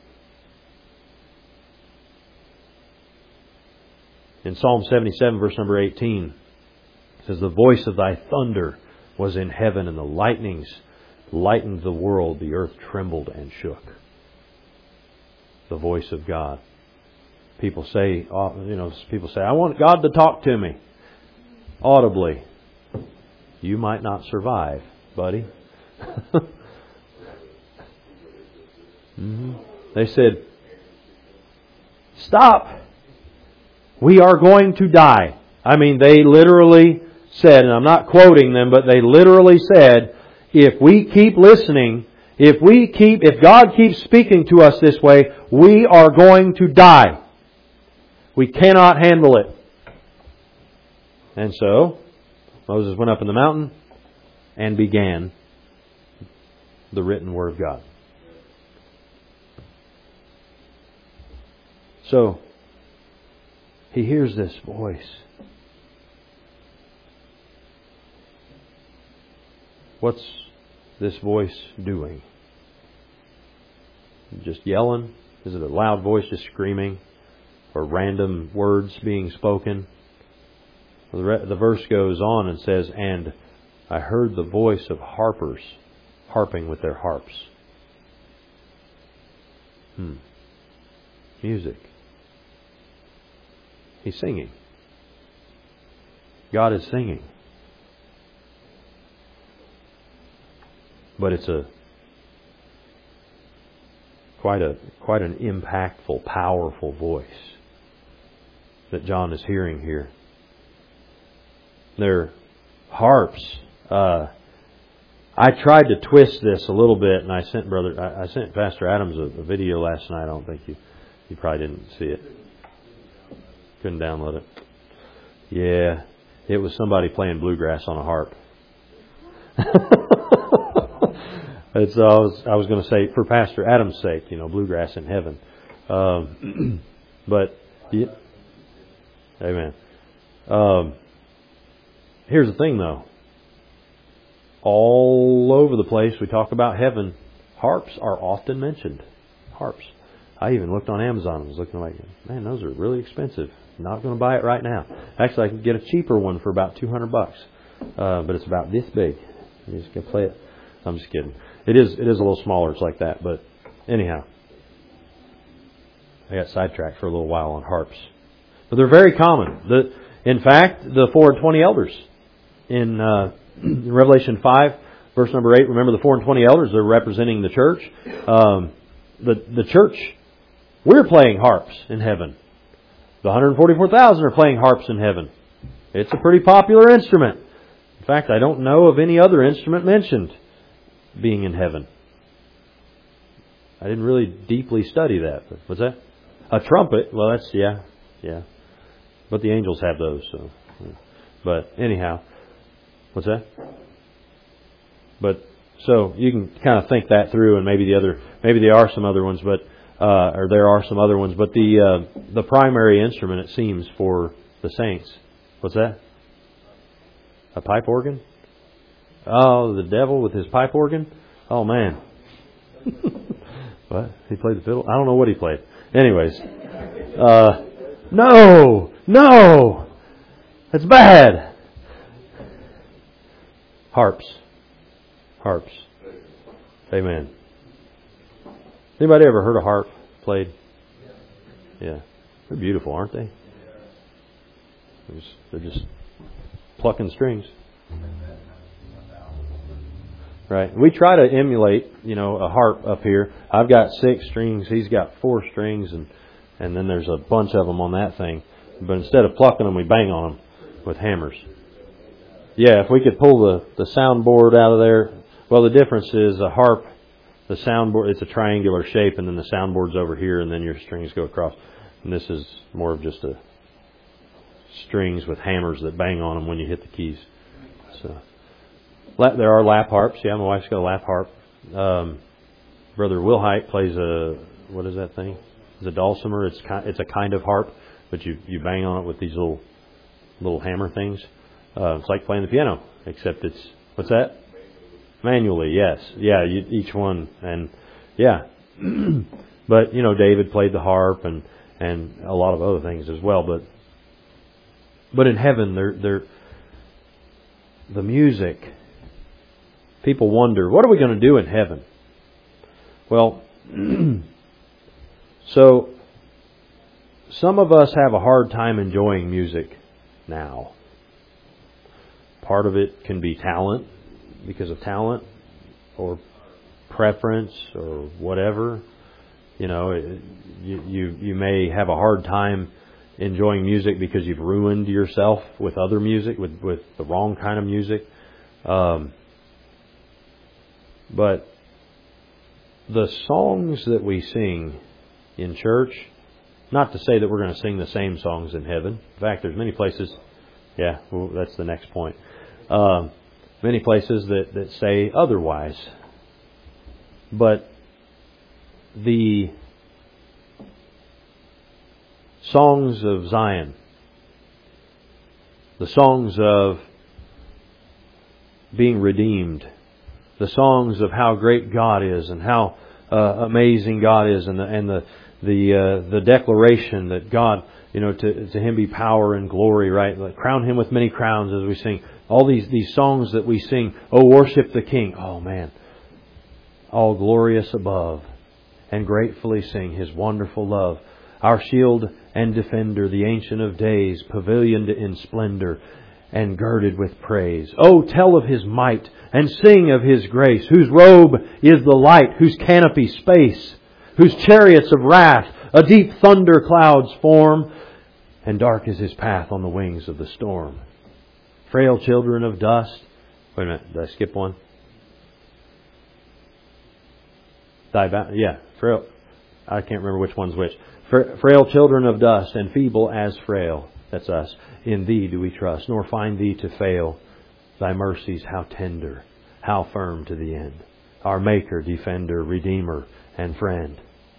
In Psalm 77, verse number 18, it says, the voice of Thy thunder was in heaven, and the lightnings lightened the world. The earth trembled and shook. The voice of God. People say, I want God to talk to me audibly. You might not survive, buddy. They said, stop. We are going to die. I mean, they literally said, and I'm not quoting them, but they literally said, if we keep listening, if God keeps speaking to us this way, we are going to die. We cannot handle it. And so, Moses went up in the mountain and began the written Word of God. So, he hears this voice. What's this voice doing? Just yelling? Is it a loud voice just screaming? Or random words being spoken? The verse goes on and says, and I heard the voice of harpers harping with their harps. Music. He's singing. God is singing. But it's quite an impactful, powerful voice that John is hearing here. They're harps. I tried to twist this a little bit, and I sent Pastor Adams a video last night. I don't think you probably didn't see it. Couldn't download it. Yeah, it was somebody playing bluegrass on a harp. I was going to say, for Pastor Adams' sake, bluegrass in heaven. But, yeah, amen. Here's the thing, though. All over the place we talk about heaven, harps are often mentioned. Harps. I even looked on Amazon and was looking like, man, those are really expensive. Not going to buy it right now. Actually, I can get a cheaper one for about $200. But it's about this big. You just can play it. I'm just kidding. It is a little smaller. It's like that. But anyhow, I got sidetracked for a little while on harps. But they're very common. In fact, the 4 and 20 elders in Revelation 5, verse number 8, remember the 4 and 20 elders, they're representing the church. The church, we're playing harps in heaven. The 144,000 are playing harps in heaven. It's a pretty popular instrument. In fact, I don't know of any other instrument mentioned being in heaven. I didn't really deeply study that. But what's that? A trumpet. Well, that's, yeah. But the angels have those. So. But anyhow, what's that? But so you can kind of think that through, and maybe there are some other ones, but the primary instrument, it seems, for the saints. What's that? A pipe organ? Oh, the devil with his pipe organ? Oh, man. What? He played the fiddle? I don't know what he played. Anyways. No! That's bad. Harps. Amen. Anybody ever heard a harp played? Yeah. They're beautiful, aren't they? They're just plucking strings. Right. We try to emulate, a harp up here. I've got 6 strings. He's got 4 strings, and then there's a bunch of them on that thing. But instead of plucking them, we bang on them with hammers. Yeah, if we could pull the soundboard out of there. Well, the difference is a harp, the soundboard, it's a triangular shape, and then the soundboard's over here, and then your strings go across. And this is more of just strings with hammers that bang on them when you hit the keys. So there are lap harps. Yeah, my wife's got a lap harp. Brother Wilhite plays what is that thing? It's a dulcimer. It's a kind of harp, but you bang on it with these little hammer things. It's like playing the piano, except it's, what's that? Manually, yes. Yeah, each one. And yeah. But, David played the harp and a lot of other things as well. But in heaven, the music, people wonder, what are we going to do in heaven? Well, so some of us have a hard time enjoying music now. Part of it can be talent, because of talent, or preference, or whatever. You know, you may have a hard time enjoying music because you've ruined yourself with other music, with the wrong kind of music. But the songs that we sing in church, not to say that we're going to sing the same songs in heaven. In fact, there's many places, that's the next point. Many places that say otherwise. But the songs of Zion, the songs of being redeemed, the songs of how great God is and how amazing God is, and the declaration that God, to Him be power and glory, right? Like, crown Him with many crowns, as we sing. All these songs that we sing, oh, worship the King. Oh, man. All glorious above, and gratefully sing His wonderful love. Our shield and defender, the Ancient of Days, pavilioned in splendor and girded with praise. Oh, tell of His might and sing of His grace, whose robe is the light, whose canopy space, whose chariots of wrath a deep thunder clouds form, and dark is His path on the wings of the storm. Frail children of dust. Wait a minute, did I skip one? Frail. I can't remember which one's which. Frail children of dust and feeble as frail. That's us. In Thee do we trust, nor find Thee to fail. Thy mercies how tender, how firm to the end. Our Maker, Defender, Redeemer, and Friend.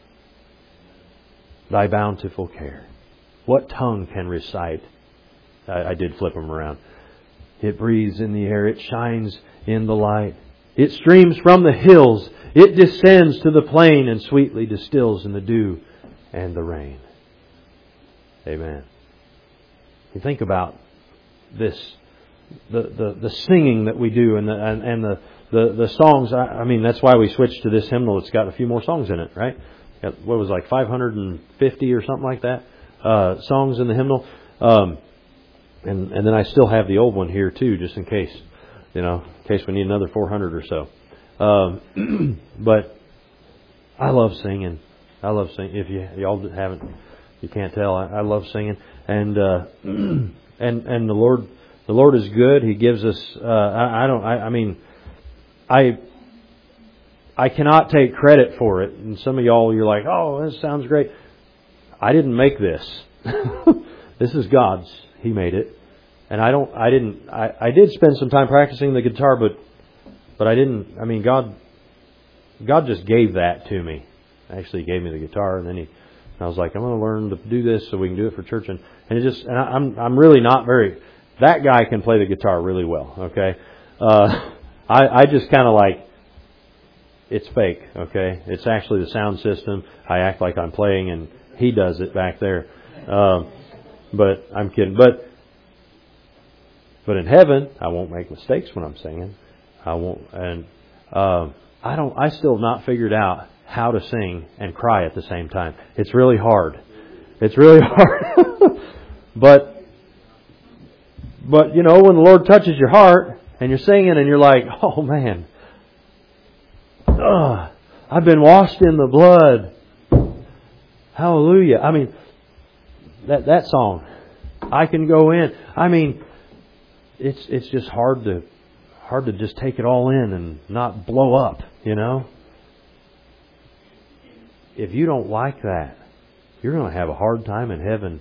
Thy bountiful care. What tongue can recite? I did flip them around. It breathes in the air. It shines in the light. It streams from the hills. It descends to the plain and sweetly distills in the dew and the rain. Amen. You think about this, the singing that we do and the songs. I mean, that's why we switched to this hymnal. It's got a few more songs in it, right? What was it, like 550 or something like that? Songs in the hymnal. And then I still have the old one here too, just in case, in case we need another 400 or so. But I love singing. If y'all haven't, you can't tell. I love singing, and the Lord is good. He gives us. I cannot take credit for it. And some of y'all, you're like, oh, this sounds great. I didn't make this. This is God's. He made it. And I did spend some time practicing the guitar, but I didn't. I mean, God just gave that to me. Actually, He gave me the guitar, and then I was like, I'm going to learn to do this so we can do it for church. And I'm really not very. That guy can play the guitar really well. Okay, I just kind of like. It's fake. Okay, it's actually the sound system. I act like I'm playing, and he does it back there. But I'm kidding. But in heaven, I won't make mistakes when I'm singing. I won't, and I still have not figured out how to sing and cry at the same time. It's really hard. It's really hard. But when the Lord touches your heart and you're singing and you're like, oh man, I've been washed in the blood. Hallelujah. I mean, that song, I can go in. I mean, it's just hard to just take it all in and not blow up, If you don't like that, you're going to have a hard time in heaven.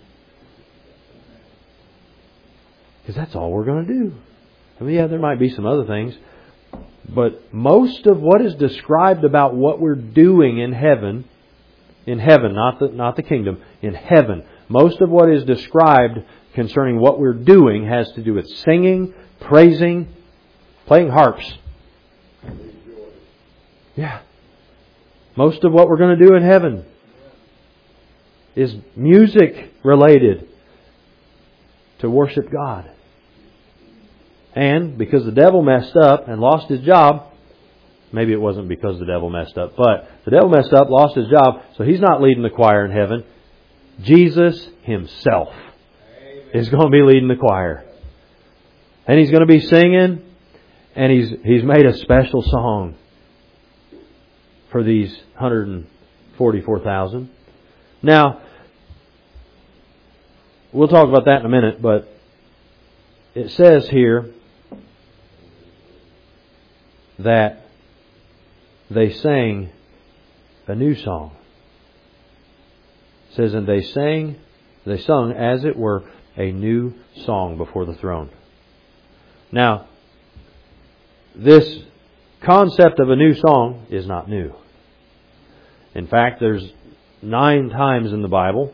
Because that's all we're going to do. I mean, there might be some other things. But most of what is described about what we're doing in heaven, not the kingdom, in heaven, most of what is described concerning what we're doing has to do with singing, praising, playing harps. Yeah. Most of what we're going to do in heaven is music related to worship God. And because the devil messed up and lost his job, maybe it wasn't because the devil messed up, but the devil messed up, lost his job, so he's not leading the choir in heaven. Jesus Himself is going to be leading the choir. And He's going to be singing, and He's made a special song for these 144,000. Now, we'll talk about that in a minute, but it says here that they sang a new song. It says, and they sung as it were a new song before the throne. Now, this concept of a new song is not new. In fact, there's 9 times in the Bible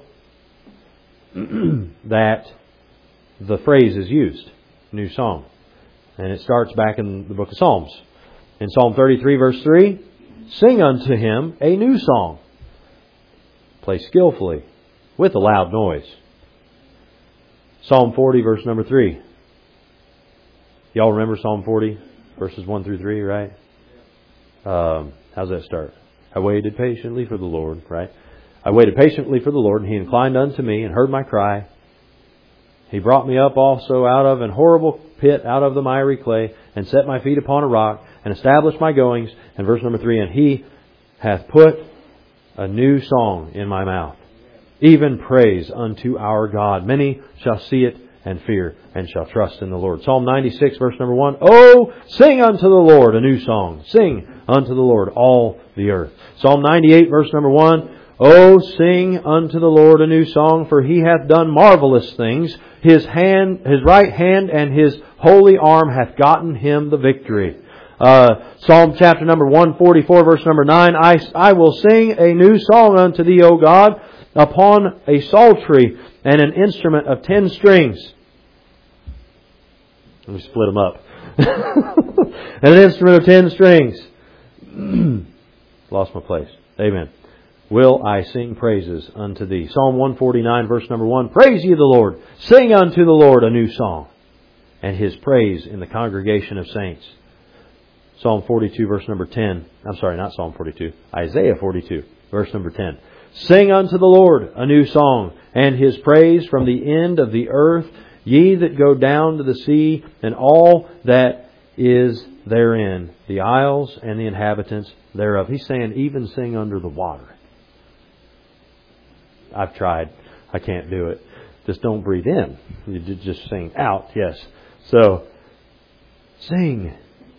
that the phrase is used, new song. And it starts back in the book of Psalms. In Psalm 33 verse 3, sing unto Him a new song. Play skillfully with a loud noise. Psalm 40 verse number 3. Y'all remember Psalm 40 verses 1 through 3, right? How's that start? I waited patiently for the Lord, right? I waited patiently for the Lord, and He inclined unto me and heard my cry. He brought me up also out of an horrible pit, out of the miry clay, and set my feet upon a rock, and established my goings. And verse number 3, and He hath put a new song in my mouth, even praise unto our God. Many shall see it and fear, and shall trust in the Lord. Psalm 96 verse number 1, oh, sing unto the Lord a new song. Sing unto the Lord all the earth. Psalm 98 verse number 1, oh, sing unto the Lord a new song, for He hath done marvelous things. His right hand and His holy arm hath gotten Him the victory. Psalm chapter number 144 verse number 9, I will sing a new song unto Thee, O God, upon a psaltery and an instrument of 10 strings. Let me split them up. An instrument of 10 strings. Lost my place. Amen. Will I sing praises unto Thee. Psalm 149 verse number 1. Praise ye the Lord. Sing unto the Lord a new song, and His praise in the congregation of saints. Psalm 42 verse number 10. I'm sorry, not Psalm 42. Isaiah 42 verse number 10. Sing unto the Lord a new song, and His praise from the end of the earth. Ye that go down to the sea, and all that is therein, the isles and the inhabitants thereof. He's saying, even sing under the water. I've tried. I can't do it. Just don't breathe in. You just sing out, yes. So, sing.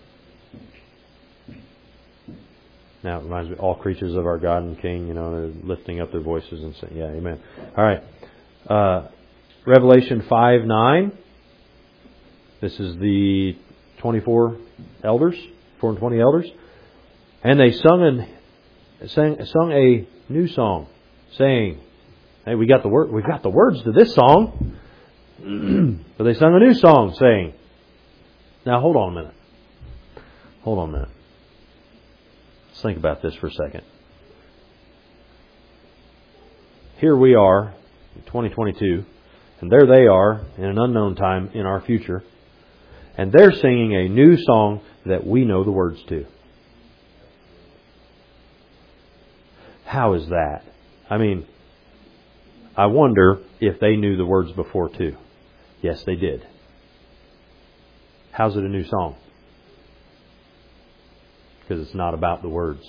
Now it reminds me, all creatures of our God and King, they're lifting up their voices and saying, yeah, amen. All right. Revelation 5:9. This is the 24 elders, 4 and 20 elders. And they sung a new song, saying, hey, we've got the words to this song. But they sung a new song, saying, now hold on a minute. Let's think about this for a second. Here we are in 2022, and there they are in an unknown time in our future, and they're singing a new song that we know the words to. How is that? I wonder if they knew the words before too. Yes, they did. How's it a new song? Because it's not about the words.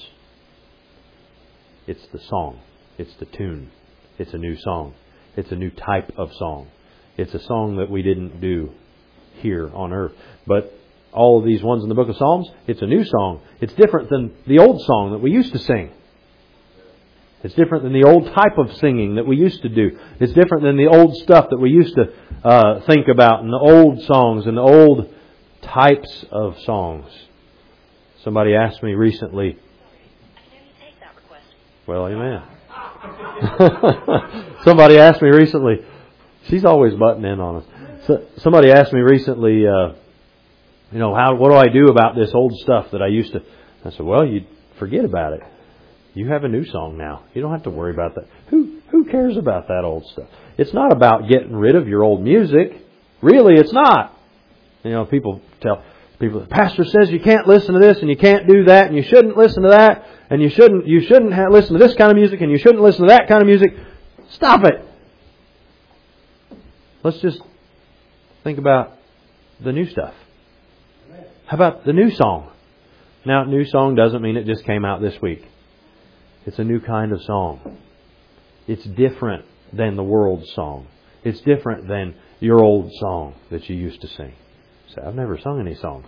It's the song. It's the tune. It's a new song. It's a new type of song. It's a song that we didn't do here on earth. But all of these ones in the book of Psalms, it's a new song. It's different than the old song that we used to sing. It's different than the old type of singing that we used to do. It's different than the old stuff that we used to think about, and the old songs and the old types of songs. Somebody asked me recently. Well, amen. Somebody asked me recently. She's always butting in on us. So, somebody asked me recently, what do I do about this old stuff that I used to? I said, well, you forget about it. You have a new song now. You don't have to worry about that. Who cares about that old stuff? It's not about getting rid of your old music. Really, it's not. People tell people, the pastor says you can't listen to this and you can't do that and you shouldn't listen to that and you shouldn't listen to this kind of music and you shouldn't listen to that kind of music. Stop it. Let's just think about the new stuff. How about the new song? Now, new song doesn't mean it just came out this week. It's a new kind of song. It's different than the world's song. It's different than your old song that you used to sing. So I've never sung any songs.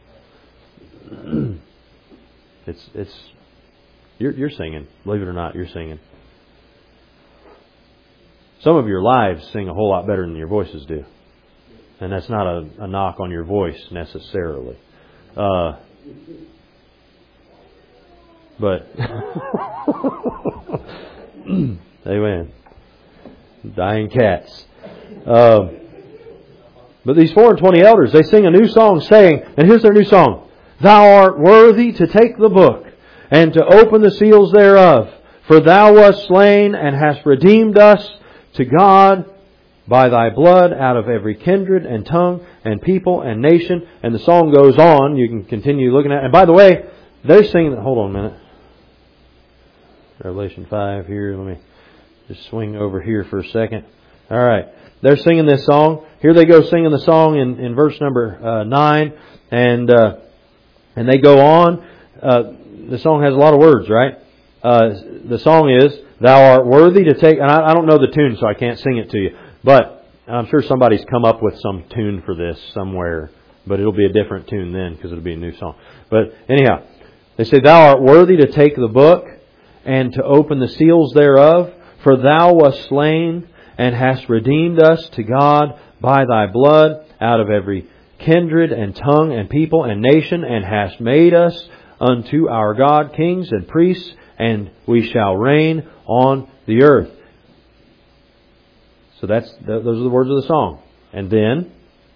You're singing. Believe it or not, you're singing. Some of your lives sing a whole lot better than your voices do. And that's not a knock on your voice necessarily. But amen. Dying cats. But these 24 elders, they sing a new song saying, and here's their new song: Thou art worthy to take the book and to open the seals thereof. For Thou wast slain and hast redeemed us to God by Thy blood out of every kindred and tongue and people and nation. And the song goes on. You can continue looking at it. And by the way, they're singing... Hold on a minute. Revelation 5 here. Let me just swing over here for a second. All right. They're singing this song. Here they go singing the song in verse number 9. And they go on. The song has a lot of words, right? The song is, Thou art worthy to take... And I don't know the tune, so I can't sing it to you. But I'm sure somebody's come up with some tune for this somewhere. But it'll be a different tune then, because it'll be a new song. But anyhow, they say, Thou art worthy to take the book and to open the seals thereof. For Thou wast slain and hast redeemed us to God by Thy blood out of every kindred and tongue and people and nation, and hast made us unto our God kings and priests, and we shall reign on the earth. So those are the words of the song. And then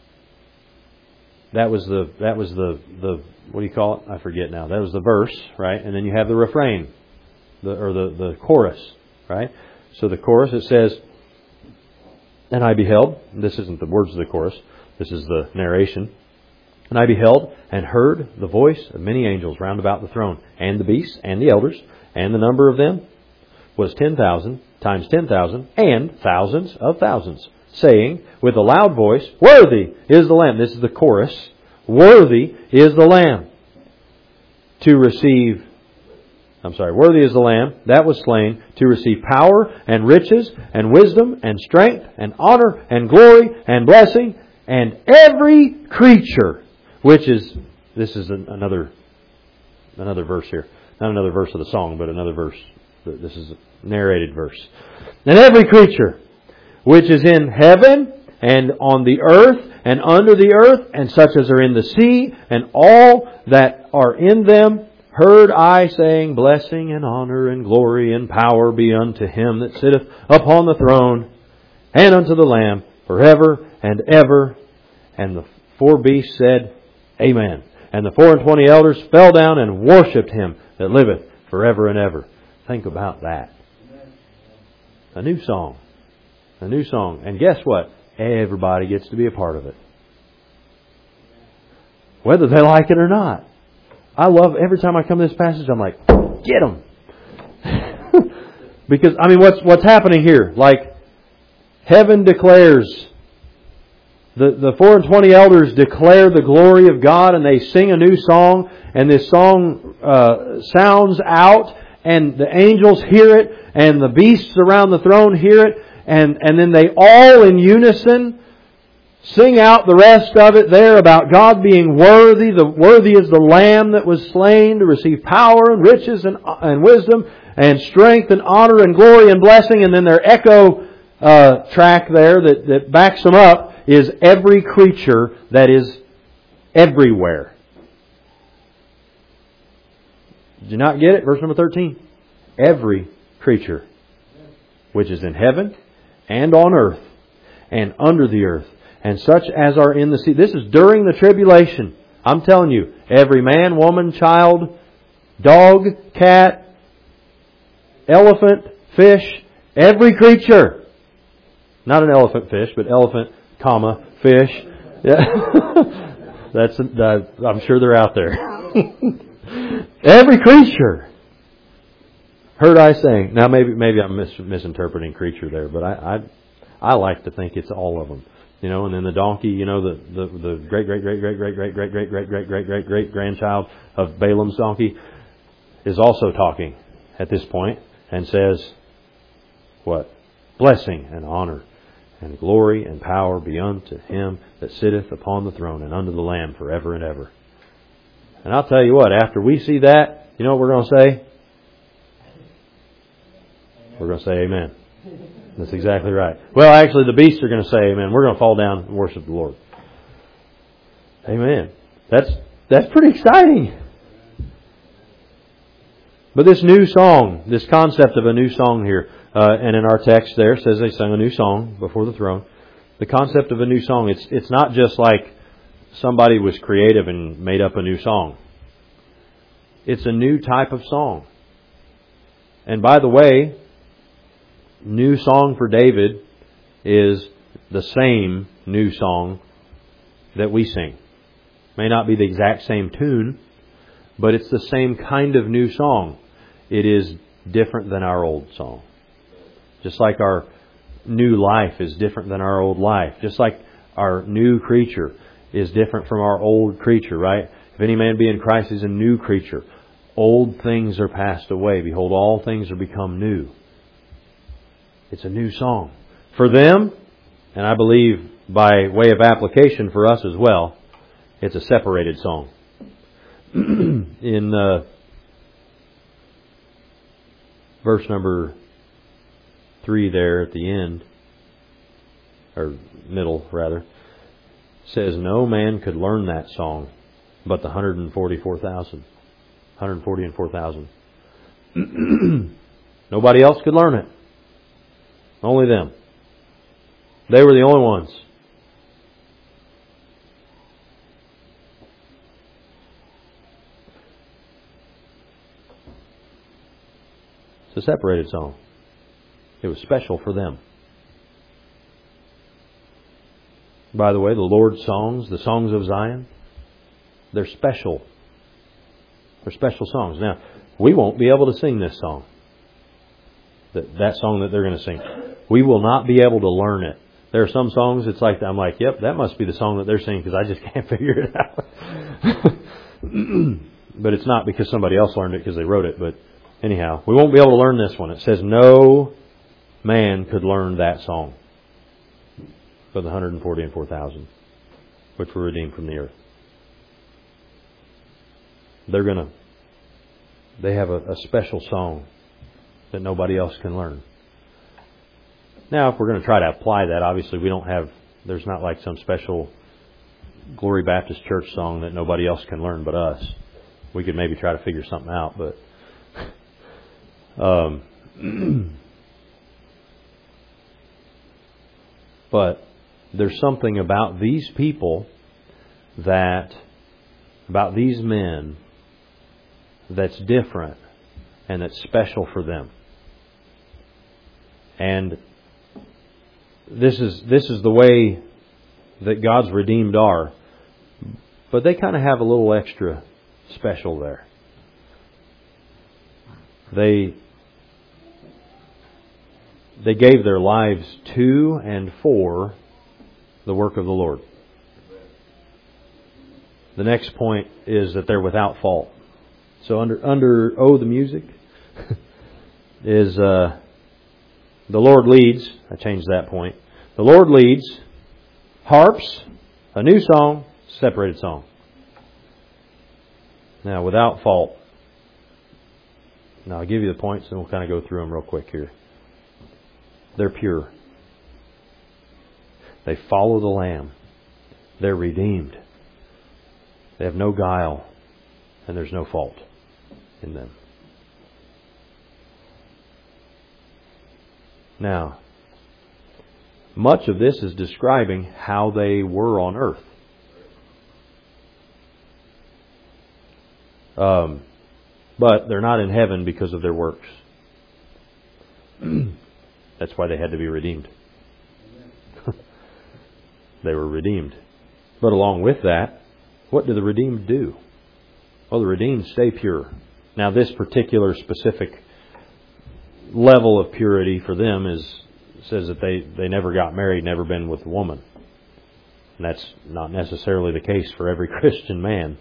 that was the what do you call it? I forget now. That was the verse, right? And then you have the refrain, the chorus, right? So the chorus, it says, And I beheld, this isn't the words of the chorus, this is the narration. And I beheld and heard the voice of many angels round about the throne, and the beasts, and the elders, and the number of them was 10,000 times 10,000, and thousands of thousands, saying with a loud voice, Worthy is the Lamb. This is the chorus. Worthy is the Lamb to receive... worthy is the Lamb that was slain to receive power and riches and wisdom and strength and honor and glory and blessing, and every creature, which is... This is another verse here. Not another verse of the song, but another verse. This is a narrated verse. And every creature which is in heaven and on the earth and under the earth, and such as are in the sea, and all that are in them, heard I saying, Blessing and honor and glory and power be unto Him that sitteth upon the throne, and unto the Lamb, forever and ever. And the 4 beasts said, Amen. And the 24 elders fell down and worshipped Him that liveth forever and ever. Think about that. A new song. A new song. And guess what? Everybody gets to be a part of it. Whether they like it or not. I love, every time I come to this passage, I'm like, get them. Because, what's happening here? Like, heaven declares, the 24 elders declare the glory of God, and they sing a new song, and this song sounds out, and the angels hear it, and the beasts around the throne hear it, and then they all in unison sing out the rest of it there about God being worthy. The worthy is the Lamb that was slain to receive power and riches and wisdom and strength and honor and glory and blessing. And then their echo track there that backs them up is every creature that is everywhere. Did you not get it? Verse number 13. Every creature which is in heaven and on earth and under the earth, and such as are in the sea. This is during the tribulation. I'm telling you, every man, woman, child, dog, cat, elephant, fish, every creature. Not an elephant fish, but elephant, comma, fish. Yeah. I'm sure they're out there. Every creature. Heard I saying. Now maybe I'm misinterpreting creature there, but I like to think it's all of them. And then the donkey, the great grandchild of Balaam's donkey is also talking at this point and says, what? Blessing and honor and glory and power be unto Him that sitteth upon the throne and unto the Lamb forever and ever. And I'll tell you what, after we see that, you know what we're going to say? We're going to say amen. That's exactly right. Well, actually, the beasts are going to say amen. We're going to fall down and worship the Lord. Amen. That's pretty exciting. But this new song, this concept of a new song here, and in our text there, it says they sang a new song before the throne. The concept of a new song, it's not just like somebody was creative and made up a new song. It's a new type of song. And by the way, new song for David is the same new song that we sing. May not be the exact same tune, but it's the same kind of new song. It is different than our old song. Just like our new life is different than our old life. Just like our new creature is different from our old creature, right? If any man be in Christ, he is a new creature. Old things are passed away. Behold, all things are become new. It's a new song. For them, and I believe by way of application for us as well, it's a separated song. In verse number 3 there at the end, or middle rather, says no man could learn that song but the 144,000. 140 and 4,000. Nobody else could learn it. Only them. They were the only ones. It's a separated song. It was special for them. By the way, the Lord's songs, the songs of Zion, they're special. They're special songs. Now, we won't be able to sing this song. That song that they're going to sing. We will not be able to learn it. There are some songs, it's like, I'm like, yep, that must be the song that they're singing because I just can't figure it out. But it's not because somebody else learned it because they wrote it. But anyhow, we won't be able to learn this one. It says no man could learn that song for the 140 and 4,000, which were redeemed from the earth. They have a special song that nobody else can learn. Now, if we're going to try to apply that, obviously there's not like some special Glory Baptist Church song that nobody else can learn but us. We could maybe try to figure something out, but there's something about these people about these men that's different and that's special for them. And this is the way that God's redeemed are. But they kind of have a little extra special there. They gave their lives to and for the work of the Lord. The next point is that they're without fault. So under the music is the Lord leads. I changed that point. The Lord leads, harps, a new song, separated song. Now, without fault. Now, I'll give you the points and we'll kind of go through them real quick here. They're pure. They follow the Lamb. They're redeemed. They have no guile. And there's no fault in them. Now, much of this is describing how they were on earth. But they're not in heaven because of their works. That's why they had to be redeemed. They were redeemed. But along with that, what do the redeemed do? Well, the redeemed stay pure. Now, this particular specific level of purity for them is says that they never got married, never been with a woman. And that's not necessarily the case for every Christian man.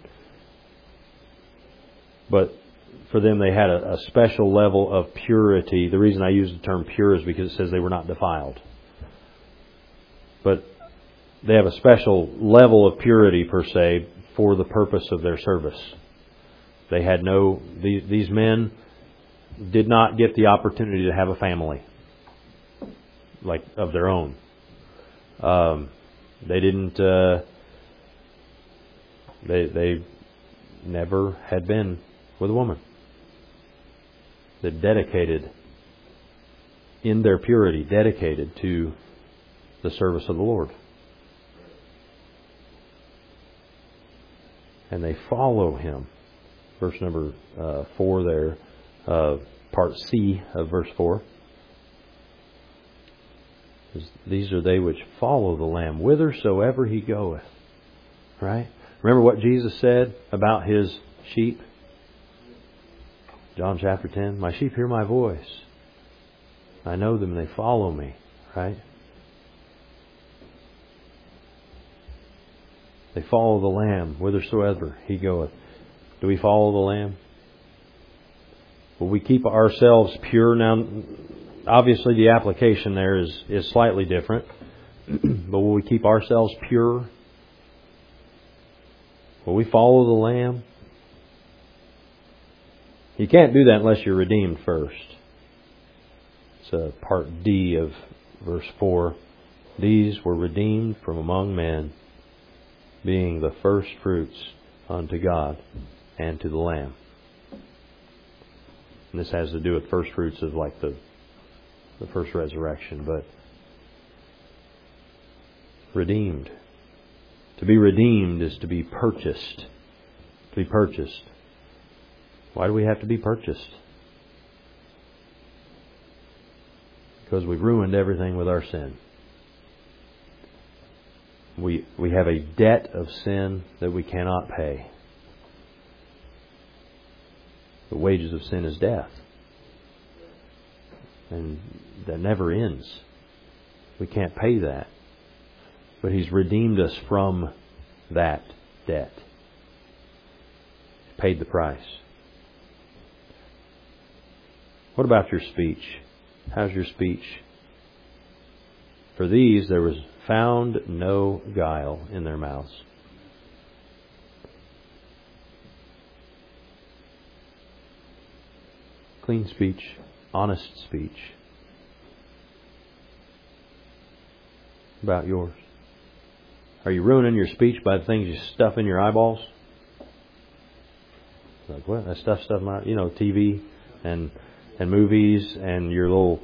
But for them, they had a special level of purity. The reason I use the term pure is because it says they were not defiled. But they have a special level of purity, per se, for the purpose of their service. They had these men did not get the opportunity to have a family, like of their own. They didn't. They never had been with a woman. They're dedicated in their purity, dedicated to the service of the Lord. And they follow Him. Verse number 4 there, part C of verse 4. These are they which follow the Lamb, whithersoever He goeth. Right? Remember what Jesus said about His sheep? John chapter 10. My sheep hear my voice. I know them and they follow me. Right? They follow the Lamb, whithersoever He goeth. Do we follow the Lamb? Will we keep ourselves pure? Now, obviously the application there is slightly different. But will we keep ourselves pure? Will we follow the Lamb? You can't do that unless you're redeemed first. It's part D of verse 4. These were redeemed from among men, being the first fruits unto God and to the Lamb. And this has to do with first fruits of like the first resurrection, but redeemed. To be redeemed is to be purchased. To be purchased. Why do we have to be purchased? Because we've ruined everything with our sin. We have a debt of sin that we cannot pay. The wages of sin is death. And that never ends. We can't pay that. But He's redeemed us from that debt. He's paid the price. What about your speech? How's your speech? For these there was found no guile in their mouths. Clean speech, honest speech. About yours. Are you ruining your speech by the things you stuff in your eyeballs? Like what? That stuff in my, TV and movies and your little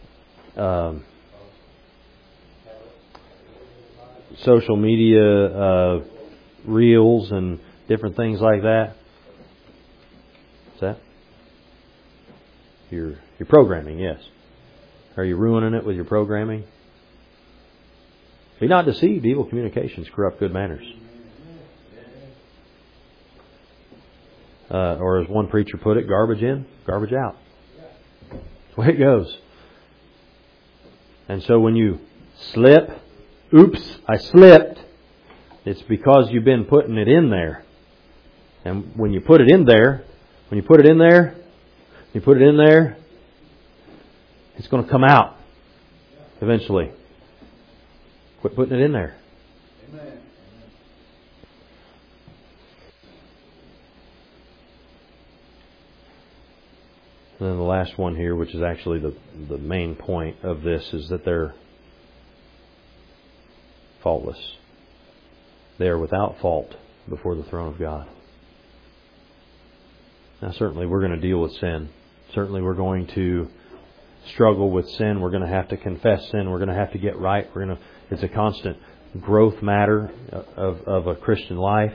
social media reels and different things like that. What's that? Your programming, yes. Are you ruining it with your programming? Be not deceived. Evil communications corrupt good manners. Or as one preacher put it, garbage in, garbage out. That's the way it goes. And so when you slip, oops, I slipped, it's because you've been putting it in there. And when you put it in there, it's going to come out eventually. Quit putting it in there. Amen. And then the last one here, which is actually the main point of this, is that they're faultless. They are without fault before the throne of God. Now certainly we're going to deal with sin. Certainly we're going to struggle with sin. We're going to have to confess sin. We're going to have to get right. It's a constant growth matter of a Christian life.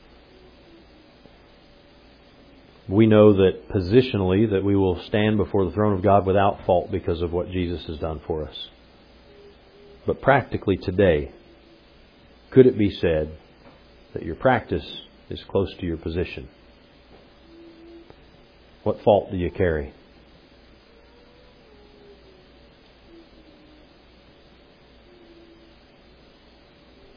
We know that positionally that we will stand before the throne of God without fault because of what Jesus has done for us. But practically today, could it be said that your practice is close to your position? What fault do you carry?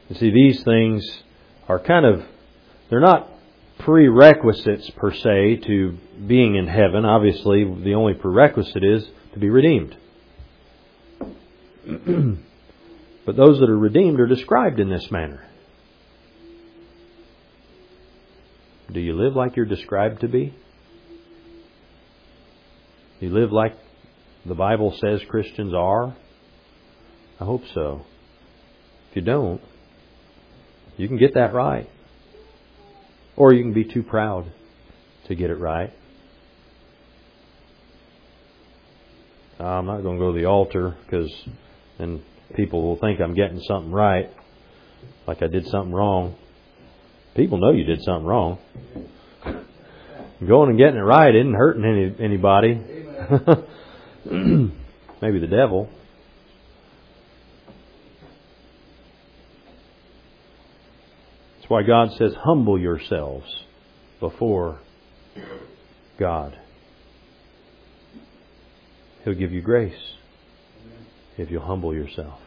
You see, these things are they're not prerequisites per se to being in heaven. Obviously, the only prerequisite is to be redeemed. But those that are redeemed are described in this manner. Do you live like you're described to be? Do you live like the Bible says Christians are? I hope so. If you don't, you can get that right. Or you can be too proud to get it right. I'm not going to go to the altar because then people will think I'm getting something right, like I did something wrong. People know you did something wrong. Going and getting it right isn't hurting anybody. Maybe the devil. That's why God says, humble yourselves before God. He'll give you grace if you'll humble yourself.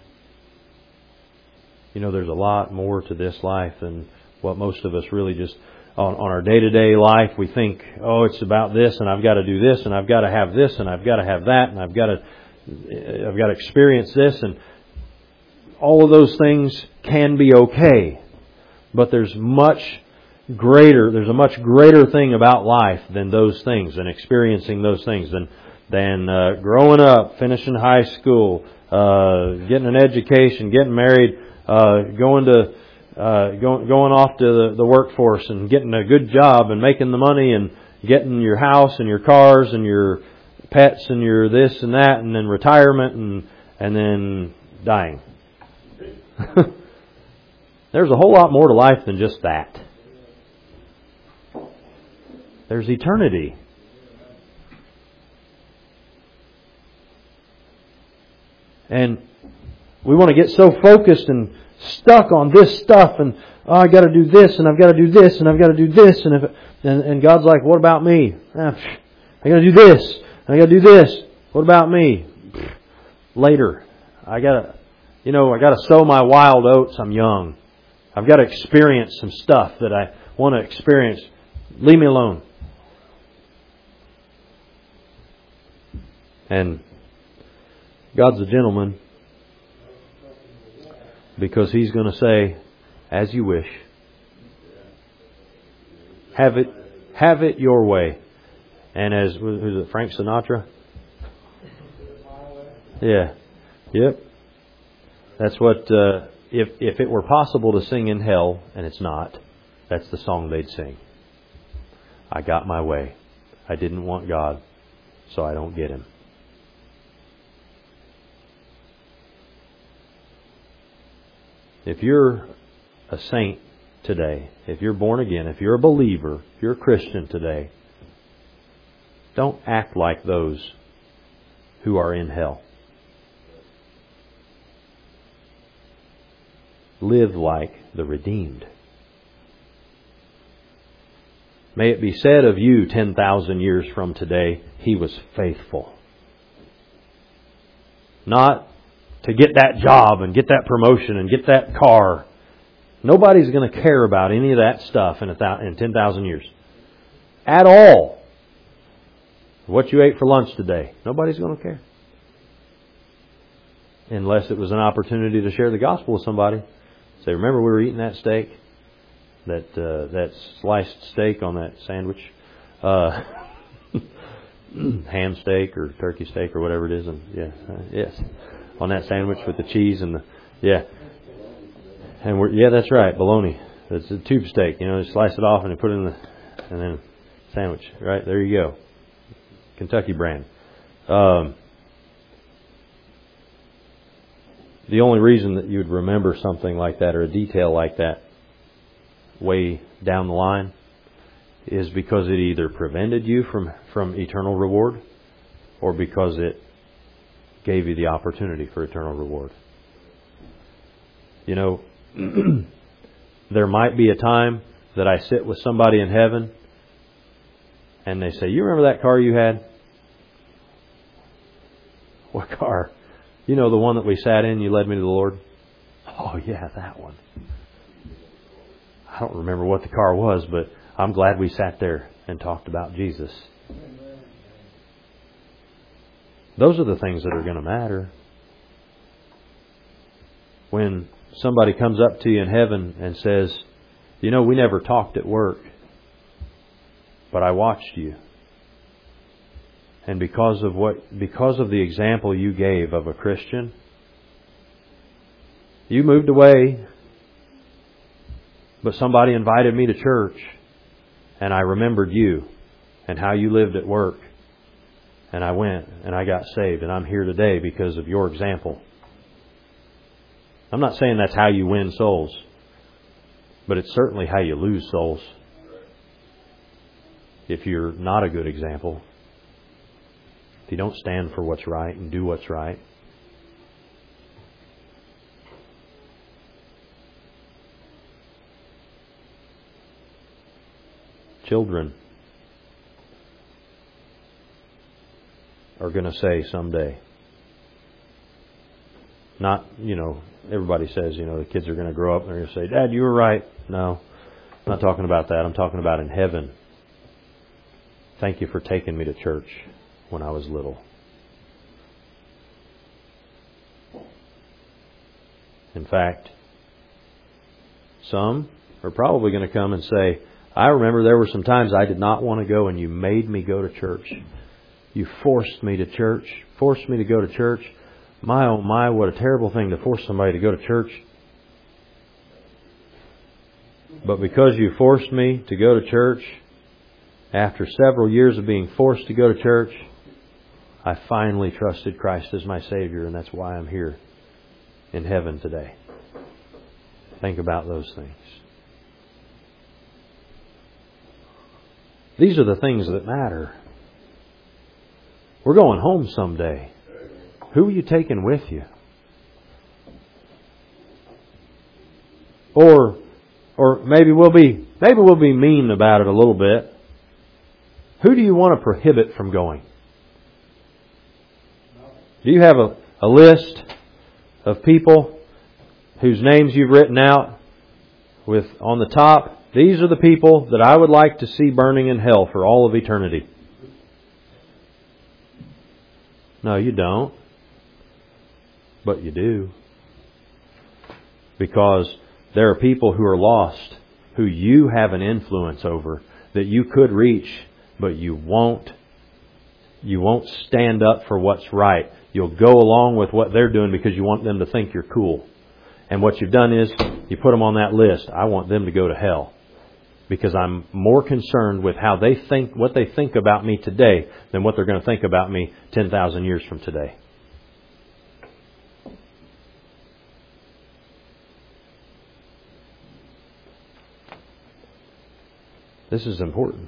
You know, there's a lot more to this life than what most of us really just, on our day-to-day life, we think, oh, it's about this, and I've got to do this, and I've got to have this, and I've got to have that, and I've got to experience this, and all of those things can be okay. But there's a much greater thing about life than those things, than experiencing those things, than growing up, finishing high school, getting an education, getting married, going off to the workforce and getting a good job and making the money and getting your house and your cars and your pets and your this and that, and then retirement and then dying. There's a whole lot more to life than just that. There's eternity. And we want to get so focused and stuck on this stuff, and I got to do this, and I've got to do this, and I've got to do this, and God's like, what about me? I got to do this, and I got to do this. What about me? Later, I got to sow my wild oats. I'm young. I've got to experience some stuff that I want to experience. Leave me alone. And God's a gentleman, because He's going to say, as you wish. Have it your way. And as, who's it, Frank Sinatra? Yeah. Yep. That's what, if it were possible to sing in hell, and it's not, that's the song they'd sing. I got my way. I didn't want God, so I don't get Him. If you're a saint today, if you're born again, if you're a believer, if you're a Christian today, don't act like those who are in hell. Live like the redeemed. May it be said of you 10,000 years from today, he was faithful. Not to get that job and get that promotion and get that car. Nobody's going to care about any of that stuff in 10,000 years. At all. What you ate for lunch today. Nobody's going to care. Unless it was an opportunity to share the gospel with somebody. Say, remember we were eating that steak? That sliced steak on that sandwich? Ham steak or turkey steak or whatever it is. And yes. On that sandwich with the cheese and that's right, bologna. It's a tube steak, you slice it off and you put it and then sandwich. Right, there you go. Kentucky brand. The only reason that you would remember something like that or a detail like that way down the line is because it either prevented you from eternal reward or because it gave you the opportunity for eternal reward. There might be a time that I sit with somebody in heaven and they say, you remember that car you had? What car? The one that we sat in, you led me to the Lord? Oh, yeah, that one. I don't remember what the car was, but I'm glad we sat there and talked about Jesus. Those are the things that are going to matter. When somebody comes up to you in heaven and says, you know, we never talked at work, but I watched you. And because of the example you gave of a Christian, you moved away, but somebody invited me to church, and I remembered you and how you lived at work. And I went and I got saved, and I'm here today because of your example. I'm not saying that's how you win souls, but it's certainly how you lose souls if you're not a good example. If you don't stand for what's right and do what's right. Children are going to say someday, not, everybody says, the kids are going to grow up and they're going to say, Dad, you were right. No, I'm not talking about that. I'm talking about in heaven. Thank you for taking me to church when I was little. In fact, some are probably going to come and say, I remember there were some times I did not want to go and you made me go to church. You forced me to church, forced me to go to church. My, oh my, what a terrible thing to force somebody to go to church. But because you forced me to go to church, after several years of being forced to go to church, I finally trusted Christ as my Savior, and that's why I'm here in heaven today. Think about those things. These are the things that matter. We're going home someday. Who are you taking with you? Or maybe we'll be mean about it a little bit. Who do you want to prohibit from going? Do you have a list of people whose names you've written out with on the top, these are the people that I would like to see burning in hell for all of eternity? No, you don't. But you do. Because there are people who are lost, who you have an influence over, that you could reach, but you won't. You won't stand up for what's right. You'll go along with what they're doing because you want them to think you're cool. And what you've done is, you put them on that list. I want them to go to hell. Because I'm more concerned with how they think, what they think about me today, than what they're going to think about me 10,000 years from today. This is important.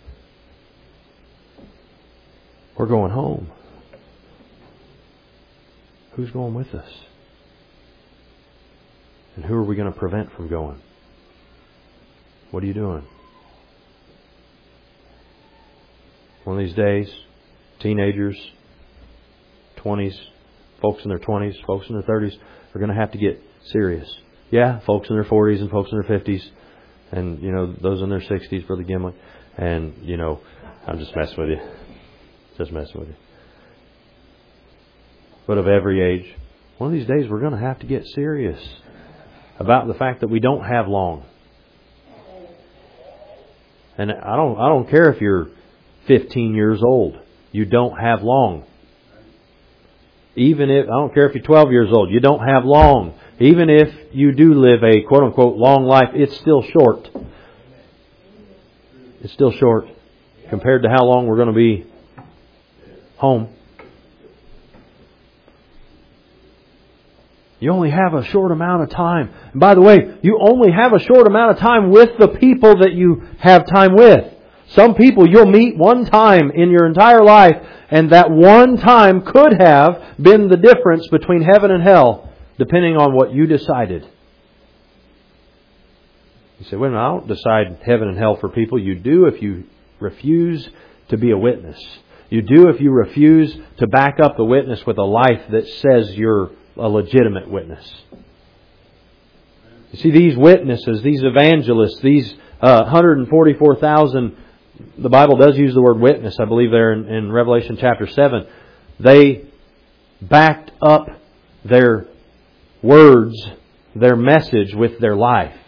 We're going home. Who's going with us? And who are we going to prevent from going? What are you doing? One of these days, teenagers, 20s, folks in their 20s, folks in their 30s are going to have to get serious. Yeah, folks in their 40s and folks in their 50s. And, those in their 60s, Brother Gimlet. And, I'm just messing with you. Just messing with you. But of every age, one of these days we're going to have to get serious about the fact that we don't have long. And I don't care if you're 15 years old. You don't have long. I don't care if you're 12 years old. You don't have long. Even if you do live a quote-unquote long life, it's still short. It's still short compared to how long we're going to be home. You only have a short amount of time. And by the way, you only have a short amount of time with the people that you have time with. Some people you'll meet one time in your entire life, and that one time could have been the difference between heaven and hell, depending on what you decided. You say, wait a minute, I don't decide heaven and hell for people. You do if you refuse to be a witness. You do if you refuse to back up the witness with a life that says you're a legitimate witness. You see, these witnesses, these evangelists, these 144,000, the Bible does use the word witness, I believe there in Revelation chapter 7. They backed up their words, their message with their life.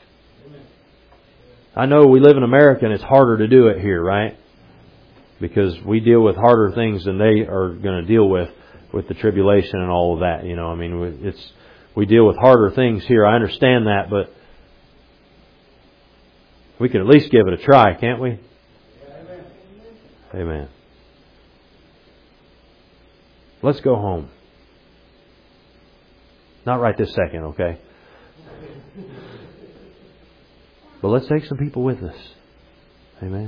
I know we live in America and it's harder to do it here, right? Because we deal with harder things than they are going to deal with the tribulation and all of that. You know, I mean, we deal with harder things here. I understand that, but we can at least give it a try, can't we? Amen. Amen. Let's go home. Not right this second, okay? But let's take some people with us. Amen.